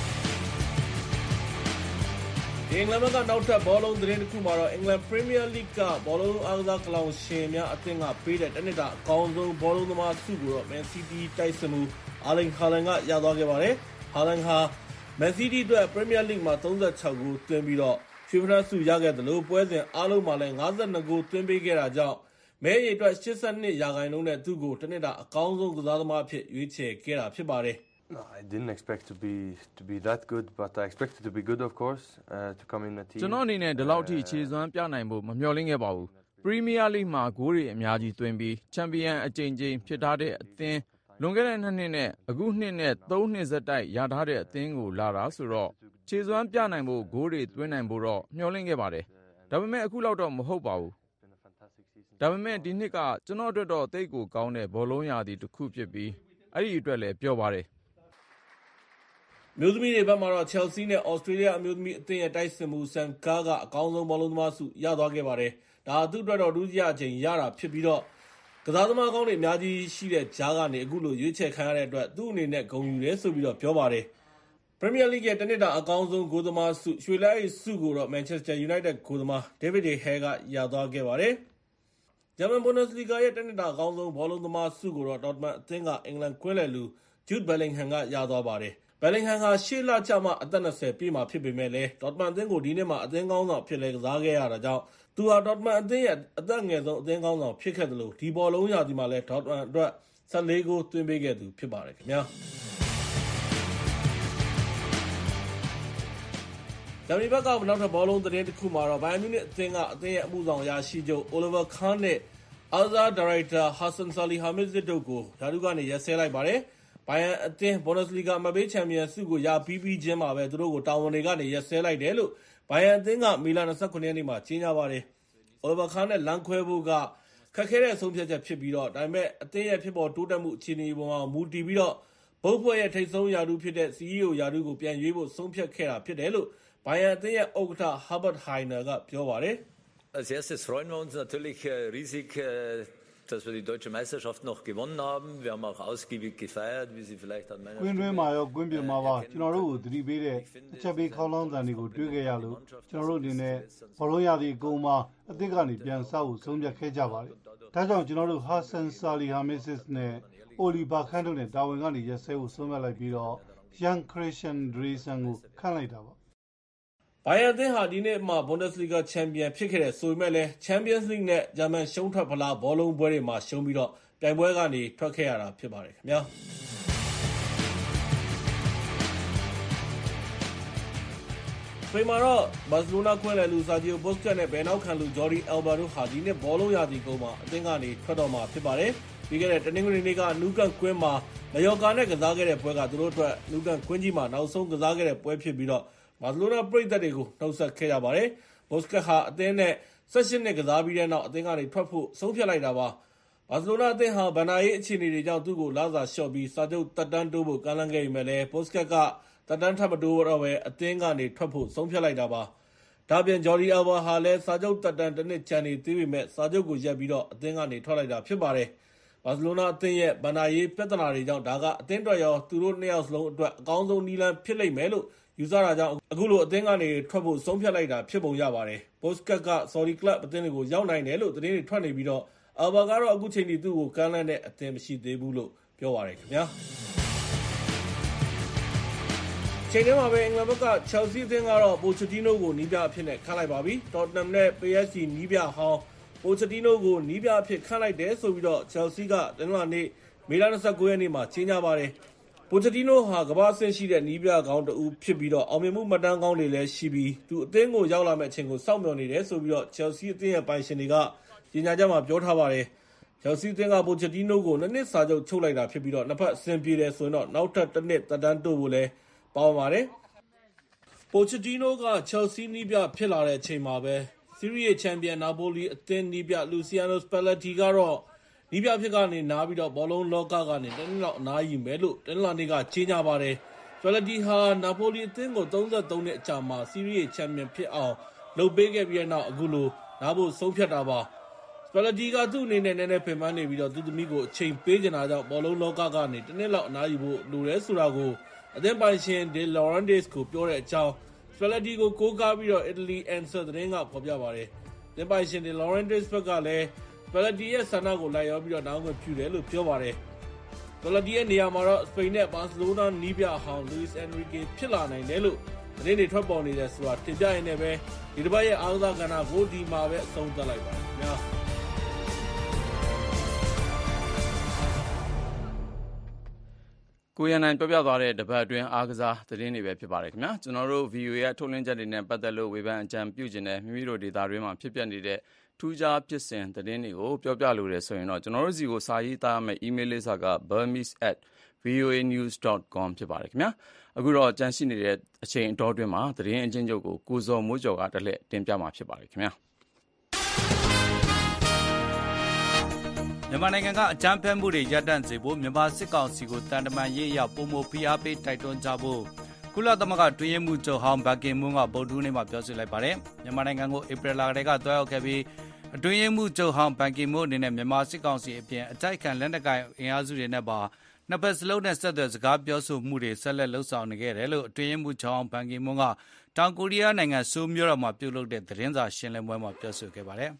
Speaker 1: ဒီအင်္ဂလန်ဘက်ကနောက်ထပ်ဘောလုံးသတင်းတစ်ခုမှာတော့ England Premier League ကဘောလုံးအားကစားကလောင်ရှင်များအသင်းကပေးတဲ့တစ်နှစ်တာအကောင်းဆုံးဘောလုံးသမားဆုကိုတော့ Man City တိုက်စစ်မှု Erling Haaland ကရသွားခဲ့ပါတယ်။ Haaland ဟာ Man City အတွက် Premier League မှာ36ဂိုးသွင်းပြီးတော့ရွှေဖလားဆုရခဲ့သလိုပွဲစဉ်အားလုံးမှာလည်း52ဂိုးသွင်းပေးခဲ့တာကြောင့်မဲရည်အတွက်82%နဲ့သူ့ကိုတစ်နှစ်တာအကောင်းဆုံးကစားသမားအဖြစ်ရွေးချယ်ခဲ့တာဖြစ်ပါတယ်။
Speaker 5: I didn't expect to be that good, but I expected to be good, of course, to come in a team.
Speaker 2: ကျွန်တော်အနေနဲ့ဒီလောက်ထိခြေစွမ်းပြနိုင်ဖို့မမျှော်လင့်ခဲ့ပါဘူး။ Premier League မှာဂိုးတွေအများကြီးသွင်းပြီးချန်ပီယံအကြိမ်ကြိမ်ဖြစ်ထားတဲ့အသင်းလွန်ခဲ့တဲ့2နှစ်နဲ့အခုနှစ်နဲ့3နှစ်ဆက်တိုက်ရထားတဲ့အသင်းကိုလာတာဆိုတော့ခြေစွမ်းပြနိုင်ဖို့ဂိုးတွေသွင်းနိုင်ဖို့တော့မျှော်လင့်ခဲ့ပါတယ်။ဒါပေမဲ့အခုလောက်တော့မဟုတ်ပါဘူး။ဒါပေမဲ့ဒီနှစ်ကကျွန်တော်အတွက်တော့သိပ်ကိုကောင်းတဲ့ဘောလုံးရာသီတစ်ခုဖြစ်ပြီးအဲ့ဒီအတွက်လည်းပြောပါတယ်။
Speaker 1: မျိုးသမီးတွေဘက်မှာတော့ Chelsea နဲ့ Australia အမျိုးသမီးအသင်းရဲ့တိုက်စစ်မှု Sam Kerr ကအကောင်းဆုံးဘောလုံးသမားဆုရသွားခဲ့ပါတယ်။ဒါသူ့အတွက်တော့ဒုတိယအကြိမ်ရတာဖြစ်ပြီးတော့ကစားသမားကောင်းတွေအများကြီးရှိတဲ့ကြားကနေအခုလိုရွေးချယ်ခံရတဲ့အတွက်သူ့အနေနဲ့ဂုဏ်ယူတယ်ဆိုပြီးတော့ပြောပါတယ်။ Premier League ရဲ့တစ်နှစ်တာအကောင်းဆုံးဂိုးသမားဆုရွှေလဲဆုကိုတော့ Manchester United ဂိုးသမား David De Gea ကရသွားခဲ့ပါတယ်။ German Bundesliga ရဲ့တစ်နှစ်တာအကောင်းဆုံးဘောလုံးသမားဆုကိုတော့ Dortmund အသင်းကအင်္ဂလန်ကွင်းလယ်လူ Jude Bellingham ကရသွားပါတယ်။ Bellingham ဟာရှေ့လကျမှအသက်20ပြည့်မှာဖြစ်ပေမဲ့လည်း Dortmund အသင်းကိုဒီနှစ်မှာအသင်းကောင်းဆောင်ဖြစ်လဲကစားခဲ့ရတာကြောင့်သူဟာ Dortmund အသင်းရဲ့အသက်ငယ်ဆုံးအသင်းကောင်းဆောင်ဖြစ်ခဲ့သလိုဒီဘောလုံးရာသီမှာလည်း Dortmund အတွက်14ဂိုးသွင်းပေးခဲ့သူဖြစ်ပါတယ်ခင်ဗျာ။ဂျာမနီဘက်ကနောက်ထပ်ဘောလုံးသတင်းတစ်ခုမှာတော့ Bayern Munich အသင်းကအသင်းရဲ့အမှုဆောင်အရာရှိချုပ် Oliver Kahn နဲ့အားကစားဒါရိုက်တာ Hassan Salihamidzic တို့ကိုရာထူးကနေရပ်စဲလိုက်ပါတယ်။ Bayern အသင်း Bundesliga အမှတ်ပေးချန်ပီယံဆုကိုရပြီးချင်းမှာပဲသူတို့ကိုတာဝန်တွေကနေရပ်စဲလိုက်တယ်လို့ Bayern အသင်းကမေလ29ရက်နေ့မှာကြေညာပါတယ်။ Oliver Kahn နဲ့လမ်းခွဲဖို့ကခက်ခဲတဲ့ဆုံးဖြတ်ချက်ဖြစ်ပြီးတော့ဒါပေမဲ့အသင်းရဲ့ဖြစ်ပေါ်တိုးတက်မှုအခြေအနေပေါ်မှာမူတည်ပြီးတော့ဘုတ်ဖွဲ့ရဲ့ထိပ်ဆုံးရာထူးဖြစ်တဲ့ CEO ရာထူးကိုပြန်ရွေးဖို့ဆုံးဖြတ်ခဲ့တာဖြစ်တယ်လို့ Bayern အသင်းရဲ့ဥက္ကဋ္ဌ Herbert Hainer ကပြောပါတယ်။
Speaker 22: Als erstes freuen wir uns natürlich riesig, dass wir die deutsche Meisterschaft noch gewonnen haben. Wir haben auch ausgiebig gefeiert, wie Sie vielleicht an meiner
Speaker 18: ကွင်းတွင်းမှာရောကွင်းပြင်မှာပါကျွန်တော်တို့ကိုသတိပေးတဲ့အချက်ပေးခေါင်းလောင်းတန်တွေကိုတွေ့ခဲ့ရလို့ကျွန်တော်တို့အနေနဲ့ဘောလုံးရသည့်အကုန်မှာအသစ်ကနေပြန်ဆောက်ဖို့ဆုံးဖြတ်ခဲ့ကြပါတယ်။ဒါကြောင့်ကျွန်တော်တို့ Hassan Salihamidzic နဲ့ Oliver Kahn တို့နဲ့တာဝန်ကနေရက်စဲဖို့ဆုံးဖြတ်လိုက်ပြီးတော့ Jan Christian Dreesen ကိုခန့်လိုက်တာပါ
Speaker 1: ။ Bayern အသင်းဟာဒီနေ့မှ Bundesliga ချန်ပီယံဖြစ်ခဲ့တဲ့ဆိုပေမဲ့လည်း Champions League နဲ့ဂျာမန်ရှုံးထွက်ဖလားဘောလုံးပွဲတွေမှာရှုံးပြီးတော့ပြိုင်ပွဲကနေထွက်ခဲ့ရတာဖြစ်ပါတယ်ခင်ဗျာ။စပိန်မှာတော့ဘာစီလိုနာခွင့်လယ်လူဆာဂျီယိုဘုတ်စကတ်နဲ့ဘယ်နောက်ခံလူဂျော်ဒီအယ်ဘာတို့ဟာဒီနေ့ဘောလုံးရာသီကုန်မှာအသင်းကနေထွက်တော့မှာဖြစ်ပါတယ်။ပြီးခဲ့တဲ့တနင်္ဂနွေနေ့ကနူးကန်ကွင်းမှာမယော်ကာနဲ့ကစားခဲ့တဲ့ပွဲကသူတို့အတွက်နူးကန်ကွင်းကြီးမှာနောက်ဆုံးကစားခဲ့တဲ့ပွဲဖြစ်ပြီးတော့ဘာစီလိုနာပရိသတ်တွေကိုနှုတ်ဆက်ခဲ့ကြပါတယ်။ဘုတ်စကတ်ဟာအသင်းနဲ့18နှစ်ကစားပြီးတဲ့နောက်အသင်းကနေထွက်ဖို့ဆုံးဖြတ်လိုက်တာပါ။ဘာစီလိုနာအသင်းဟာဘန်နာရေးအခြေအနေတွေကြောင့်သူ့ကိုလာစာလျှော့ပြီးစာချုပ်တက်တန်းတိုးဖို့ကမ်းလှမ်းခဲ့ပေမဲ့လည်းဘုတ်စကတ်ကတက်တန်းထပ်မတိုးတော့ပဲအသင်းကနေထွက်ဖို့ဆုံးဖြတ်လိုက်တာပါ။ဒါပြင်ဂျော်ဒီအယ်ဘာဟာလည်းစာချုပ်တက်တန်းတစ်နှစ်ကျန်နေသေးပေမဲ့စာချုပ်ကိုရပ်ပြီးတော့အသင်းကနေထွက်လိုက်တာဖြစ်ပါတယ်။ဘာစီလိုနာအသင်းရဲ့ဘန်နာရေးပြဿနာတွေကြောင့်ဒါကအသင်းအတွက်ရောသူတို့နှစ်ယောက်စလုံးအတွက်အကောင်းဆုံးနည်းလမ်းဖြစ်လိမ့်မယ်လို့ယူဆတာကြောင့်အခုလိုအသင်းကနေထွက်ဖို့ဆုံးဖြတ်လိုက်တာဖြစ်ပုံရပါတယ်။ဘုတ်စကတ်ကဆော်ဒီကလပ်အသင်းတွေကိုရောက်နိုင်တယ်လို့သတင်းတွေထွက်နေပြီးတော့အယ်ဘာကတော့အခုချိန်ထိသူ့ကိုကမ်းလှမ်းတဲ့အသင်းမရှိသေးဘူးလို့ပြောပါတယ်ခင်ဗျာ။ချိန်ထဲမှာပဲအင်္ဂလန်ဘက်က Chelsea အသင်းကတော့ Pochettino ကိုနီးပြအဖြစ်နဲ့ခန့်လိုက်ပါပြီ။ Tottenham နဲ့ PSG နီးပြဟောင်း Pochettino ကိုနီးပြအဖြစ်ခန့်လိုက်တယ်ဆိုပြီးတော့ Chelsea ကတနင်္လာနေ့မေလ 29 ရက်နေ့မှာကြေညာပါတယ်။ Pochettino ဟာကမ္ဘာ့အဆင့်ရှိတဲ့နီးပြကောင်းတစ်ဦးဖြစ်ပြီးတော့အောင်မြင်မှုမှတ်တမ်းကောင်းတွေလည်းရှိပြီးသူအသင်းကိုရောက်လာမယ့်အချိန်ကိုစောင့်မျှော်နေတယ်ဆိုပြီးတော့ Chelsea အသင်းရဲ့ပိုင်ရှင်တွေကကြေညာချက်မှာပြောထားပါတယ်။ Chelsea အသင်းက Pochettino ကို2 နှစ်စာချုပ်ချုပ်လိုက်တာဖြစ်ပြီးတော့နှစ်ဖက်အဆင်ပြေတယ်ဆိုရင်တော့နောက်ထပ်1 နှစ်သက်တမ်းတိုးဖို့လည်းပါဝင်ပါတယ်။ Pochettino က Chelsea နီးပြဖြစ်လာတဲ့အချိန်မှာပဲ Serie A ချန်ပီယံ Napoli အသင်းနီးပြ Luciano Spalletti ကတော့နီးပြဖြစ်ကနေနားပြီးတော့ဘောလုံးလောကကနေ2 နှစ်လောက်အနားယူမယ်လို့တနင်္လာနေ့ကကြေညာပါတယ်။ Spalletti ဟာ Napoli အသင်းကို33 နှစ်အကြာမှာ Serie A ချန်ပီယံဖြစ်အောင်လုပ်ပေးခဲ့ပြီးတဲ့နောက်အခုလိုနားဖို့ဆုံးဖြတ်တာပါ။ Spalletti ကသူ့အနေနဲ့နည်းနည်းပင်ပန်းနေပြီးတော့သူ့သမီးကိုအချိန်ပေးချင်တာကြောင့်ဘောလုံးလောကကနေ2 နှစ်လောက်အနားယူဖို့လိုတယ်ဆိုတာကိုအသင်းပိုင်ရှင် De Laurentiis ကိုပြောတဲ့အကြောင်း Spalletti ကိုကိုးကားပြီးတော့ Italy Answer သတင်းကဖော်ပြပါတယ်။အသင်းပိုင်ရှင် De Laurentiis ဘက်ကလည်း Spalletti ရဲ့ဆန္ဒကိုလိုက်ရောပြီးတော့နားဝင်ပြုတယ်လို့ပြောပါတယ်။ Spalletti ရဲ့နေရာမှာတော့စပိန်နဲ့ဘာစီလိုနာနီးပြဟောင်း Luis Enrique ဖြစ်လာနိုင်တယ်လို့သတင်းတွေထွက်ပေါ်နေတယ်ဆိုတာတင်ပြရင်းနဲ့ပဲဒီတစ်ပတ်ရဲ့အားကစားကဏ္ဍကိုဒီမှာပဲအဆုံးသတ်လိုက်ပါတယ်ခင်ဗျာ။
Speaker 2: ကိုရန်နိုင်ပြောပြသွားတဲ့တပတ်အတွင်းအားကစားသတင်းတွေပဲဖြစ်ပါတယ်ခင်ဗျာကျွန်တော်တို့ VOA ရဲ့ထုတ်လွှင့်ချက်တွေနဲ့ပတ်သက်လို့ဝေဖန်အကြံပြုခြင်းနဲ့မိမိတို့ဒေတာတွေမှာဖြစ်ပျက်နေတဲ့ထူးခြားဖြစ်စဉ်သတင်းတွေကိုပြောပြလိုတယ်ဆိုရင်တော့ကျွန်တော်တို့စီကိုစာရေးသားမယ့် email လိပ်စာက burmese@voanews.com ဖြစ်ပါတယ်ခင်ဗျာအခုတော့ကြန့်ရှိနေတဲ့အချိန်အတော်အတွင်းမှာသတင်းအချင်းချုပ်ကိုကိုဇော်မိုးကျော်ကတလှည့်တင်ပြမှာဖြစ်ပါတယ်ခင်ဗျာ
Speaker 3: မြန်မာနိုင်ငံကအကြမ်းဖက်မှုတွေရပ်တန့်စေဖို့မြန်မာစစ်ကောင်စီကိုတန်တမာရေးအရပုံမဖိအားပေးတိုက်တွန်းကြဖို့ကုလသမဂ္ဂတွင်းရေးမှူးချုပ်ဟောင်းဘန်ကင်မွန်းကဗုဒ္ဓဟူးနေ့မှာပြောဆိုလိုက်ပါတယ်မြန်မာနိုင်ငံကိုဧပြီလကတည်းကတွားရောက်ခဲ့ပြီးအတွင်းရေးမှူးချုပ်ဟောင်းဘန်ကင်မွန်းအနေနဲ့မြန်မာစစ်ကောင်စီအပြင်အကြိုက်ခံလက်နက်ကိုင်အင်အားစုတွေနဲ့ပါနှစ်ဖက်စလုံးနဲ့ဆက်သွယ်စကားပြောဆိုမှုတွေဆက်လက်လှုပ်ဆောင်နေခဲ့တယ်လို့အတွင်းရေးမှူးချုပ်ဟောင်းဘန်ကင်မွန်းကတောင်ကိုရီးယားနိုင်ငံဆိုးလ်မြို့တော်မှာပြုလုပ်တဲ့သတင်းစာရှင်းလင်းပွဲမှာပြောဆိုခဲ့ပါတယ်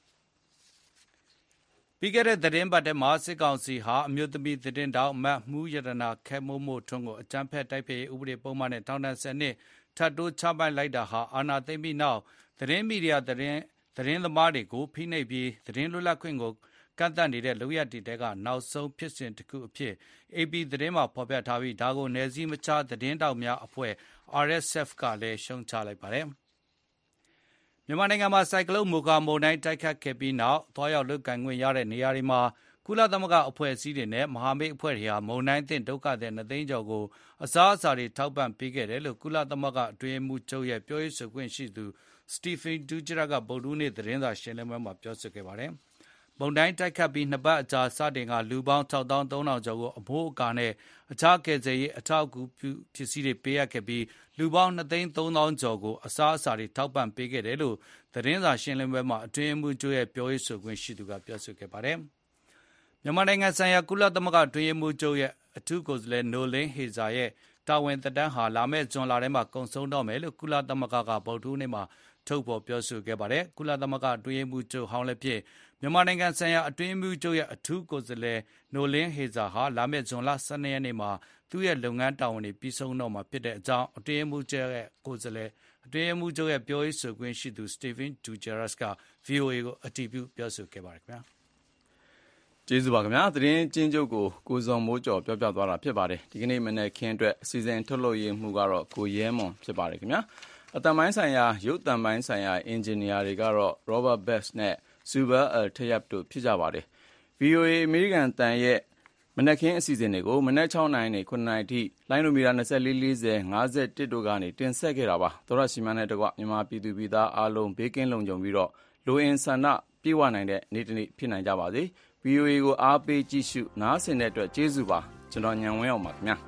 Speaker 3: ပြီးခဲ့တဲ့သတင်းပတ်ထဲမှာစစ်ကောင်စီဟာအမျိုးသမီးသတင်းတောက်မတ်မှုရတနာခဲမိုးမိုးထွန်းကိုအကြမ်းဖက်တိုက်ဖျက်ရေးဥပဒေပုံမှန်နဲ့ထောင်ဒဏ်10နှစ်ထပ်တိုးချမှတ်လိုက်တာဟာအာဏာသိမ်းပြီးနောက်သတင်းမီဒီယာသတင်းသမားတွေကိုဖိနှိပ်ပြီးသတင်းလွတ်လပ်ခွင့်ကိုကန့်သတ်နေတဲ့လုပ်ရပ်တွေကနောက်ဆုံးဖြစ်စဉ်တစ်ခုအဖြစ် AP သတင်းမှာဖော်ပြထားပြီးဒါကိုနယ်စည်းမခြားသတင်းတောက်များအဖွဲ့ RSF ကလည်းရှုံချလိုက်ပါတယ်မြန်မာနိုင်ငံမှာဆိုင်ကလုန်းမိုကာမုန်တိုင်းတိုက်ခတ်ခဲ့ပြီးနောက်သွားရောက်လုပ်ကိုင်ခွင့်ရတဲ့နေရာတွေမှာကုလသမဂ္ဂအဖွဲ့အစည်းတွေနဲ့မဟာမိတ်အဖွဲ့တွေဟာမုန်တိုင်းသင့်ဒုက္ခသည်2 သိန်းကျော်ကိုအစားအစာတွေထောက်ပံ့ပေးခဲ့တယ်လို့ကုလသမဂ္ဂအတွင်းရေးမှူးချုပ်ရဲ့ပြောရေးဆိုခွင့်ရှိသူစတီဖင်ဒူဂျရာကဗုဒ္ဓဟူးနေ့သတင်းစာရှင်းလင်းပွဲမှာပြောဆိုခဲ့ပါတယ်မုန်တိုင်းတိုက်ခတ်ပြီး2 ပတ်အကြာစတင်ကလူပေါင်း 6,300 ကျော်ကိုအမိုးအကာနဲ့အခြားကယ်ဆယ်ရေးအထောက်အကူပြုပစ္စည်းတွေပေးအပ်ခဲ့ပြီးလူပေါင်း 2,300,000 ကျော်ကိုအစားအစာတွေထောက်ပံ့ပေးခဲ့တယ်လို့သတင်းစာရှင်းလင်းပွဲမှာအတွင်းရေးမှူးချုပ်ရဲ့ပြောရေးဆိုခွင့်ရှိသူကပြောဆိုခဲ့ပါတယ်မြန်မာနိုင်ငံဆိုင်ရာကုလသမဂ္ဂအတွင်းရေးမှူးချုပ်ရဲ့အထူးကိုယ်စားလှယ်နိုလင်းဟေဇာရဲ့တာဝန်သက်တမ်းဟာလာမယ့်ဇွန်လထဲမှာကုန်ဆုံးတော့မယ်လို့ကုလသမဂ္ဂကဗုဒ္ဓဟူးနေ့မှာထုတ်ဖော်ပြောဆိုခဲ့ပါတယ်ကုလသမဂ္ဂအတွင်းရေးမှူးချုပ်ဟောင်းလည်းဖြစ်မြန်မာနိုင်ငံဆိုင်ရာအတွင်းရေးမှူးချုပ်ရဲ့အထူးကိုယ်စားလှယ်နိုလင်းဟေဇာဟာလာမယ့်ဇွန်လ12ရက်နေ့မှာသူ့ရဲ့လုပ်ငန်းတာဝန်တွေပြီးဆုံးတော့မှာဖြစ်တဲ့အကြောင်းအတွင်းရေးမှူးချုပ်ရဲ့ပြောရေးဆိုခွင့်ရှိသူစတီဖင်ဒူဂျရာက VOA ကိုအတည်ပြုပြောဆိုခဲ့ပါတယ်ခင်ဗျာ
Speaker 2: ကျေးဇူးပါခင်ဗျာသတင်းချင်းချုပ်ကိုကိုဇော်မိုးကျော်ပြောပြသွားတာဖြစ်ပါတယ်ဒီကနေ့မနေ့ခင်းအတွက်အစီအစဉ်ထုတ်လုပ်ရေးမှုကတော့ကိုရဲမွန်ဖြစ်ပါတယ်ခင်ဗျာအတန်ပိုင်းဆိုင်ရာရုပ်တံပိုင်းဆိုင်ရာအင်ဂျင်နီယာတွေကတော့ Robert Best နဲ့ Zubair Al-Tayyab တို့ဖြစ်ကြပါတယ် VOA အမေရိကန်တန်ရဲ့မနက်ခင်းအစီအစဉ်တွေကိုမနက်6 နာရီနဲ့9 နာရီထိလိုင်းနိုမီတာ24 40 51တို့ကနေတင်ဆက်ခဲ့တာပါသောရရှိမှန်းတဲ့တကွမြန်မာပြည်သူပြည်သားအားလုံးဘေးကင်းလုံခြုံပြီးတော့လိုအင်ဆန္ဒပြေဝနိုင်တဲ့နေ့တစ်နေ့ဖြစ်နိုင်ကြပါစေ VOA ကိုအားပေးကြည့်ရှုနားဆင်တဲ့အတွက်ကျေးဇူးပါကျွန်တော်ညံဝင်းအောင်ပါခင်ဗျာ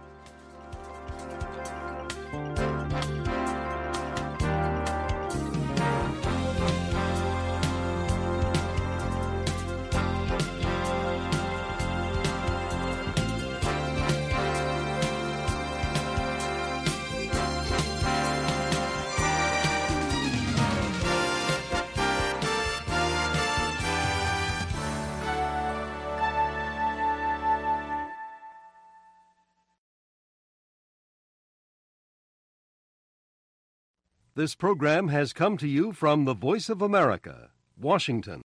Speaker 7: This program has come to you from the Voice of America, Washington.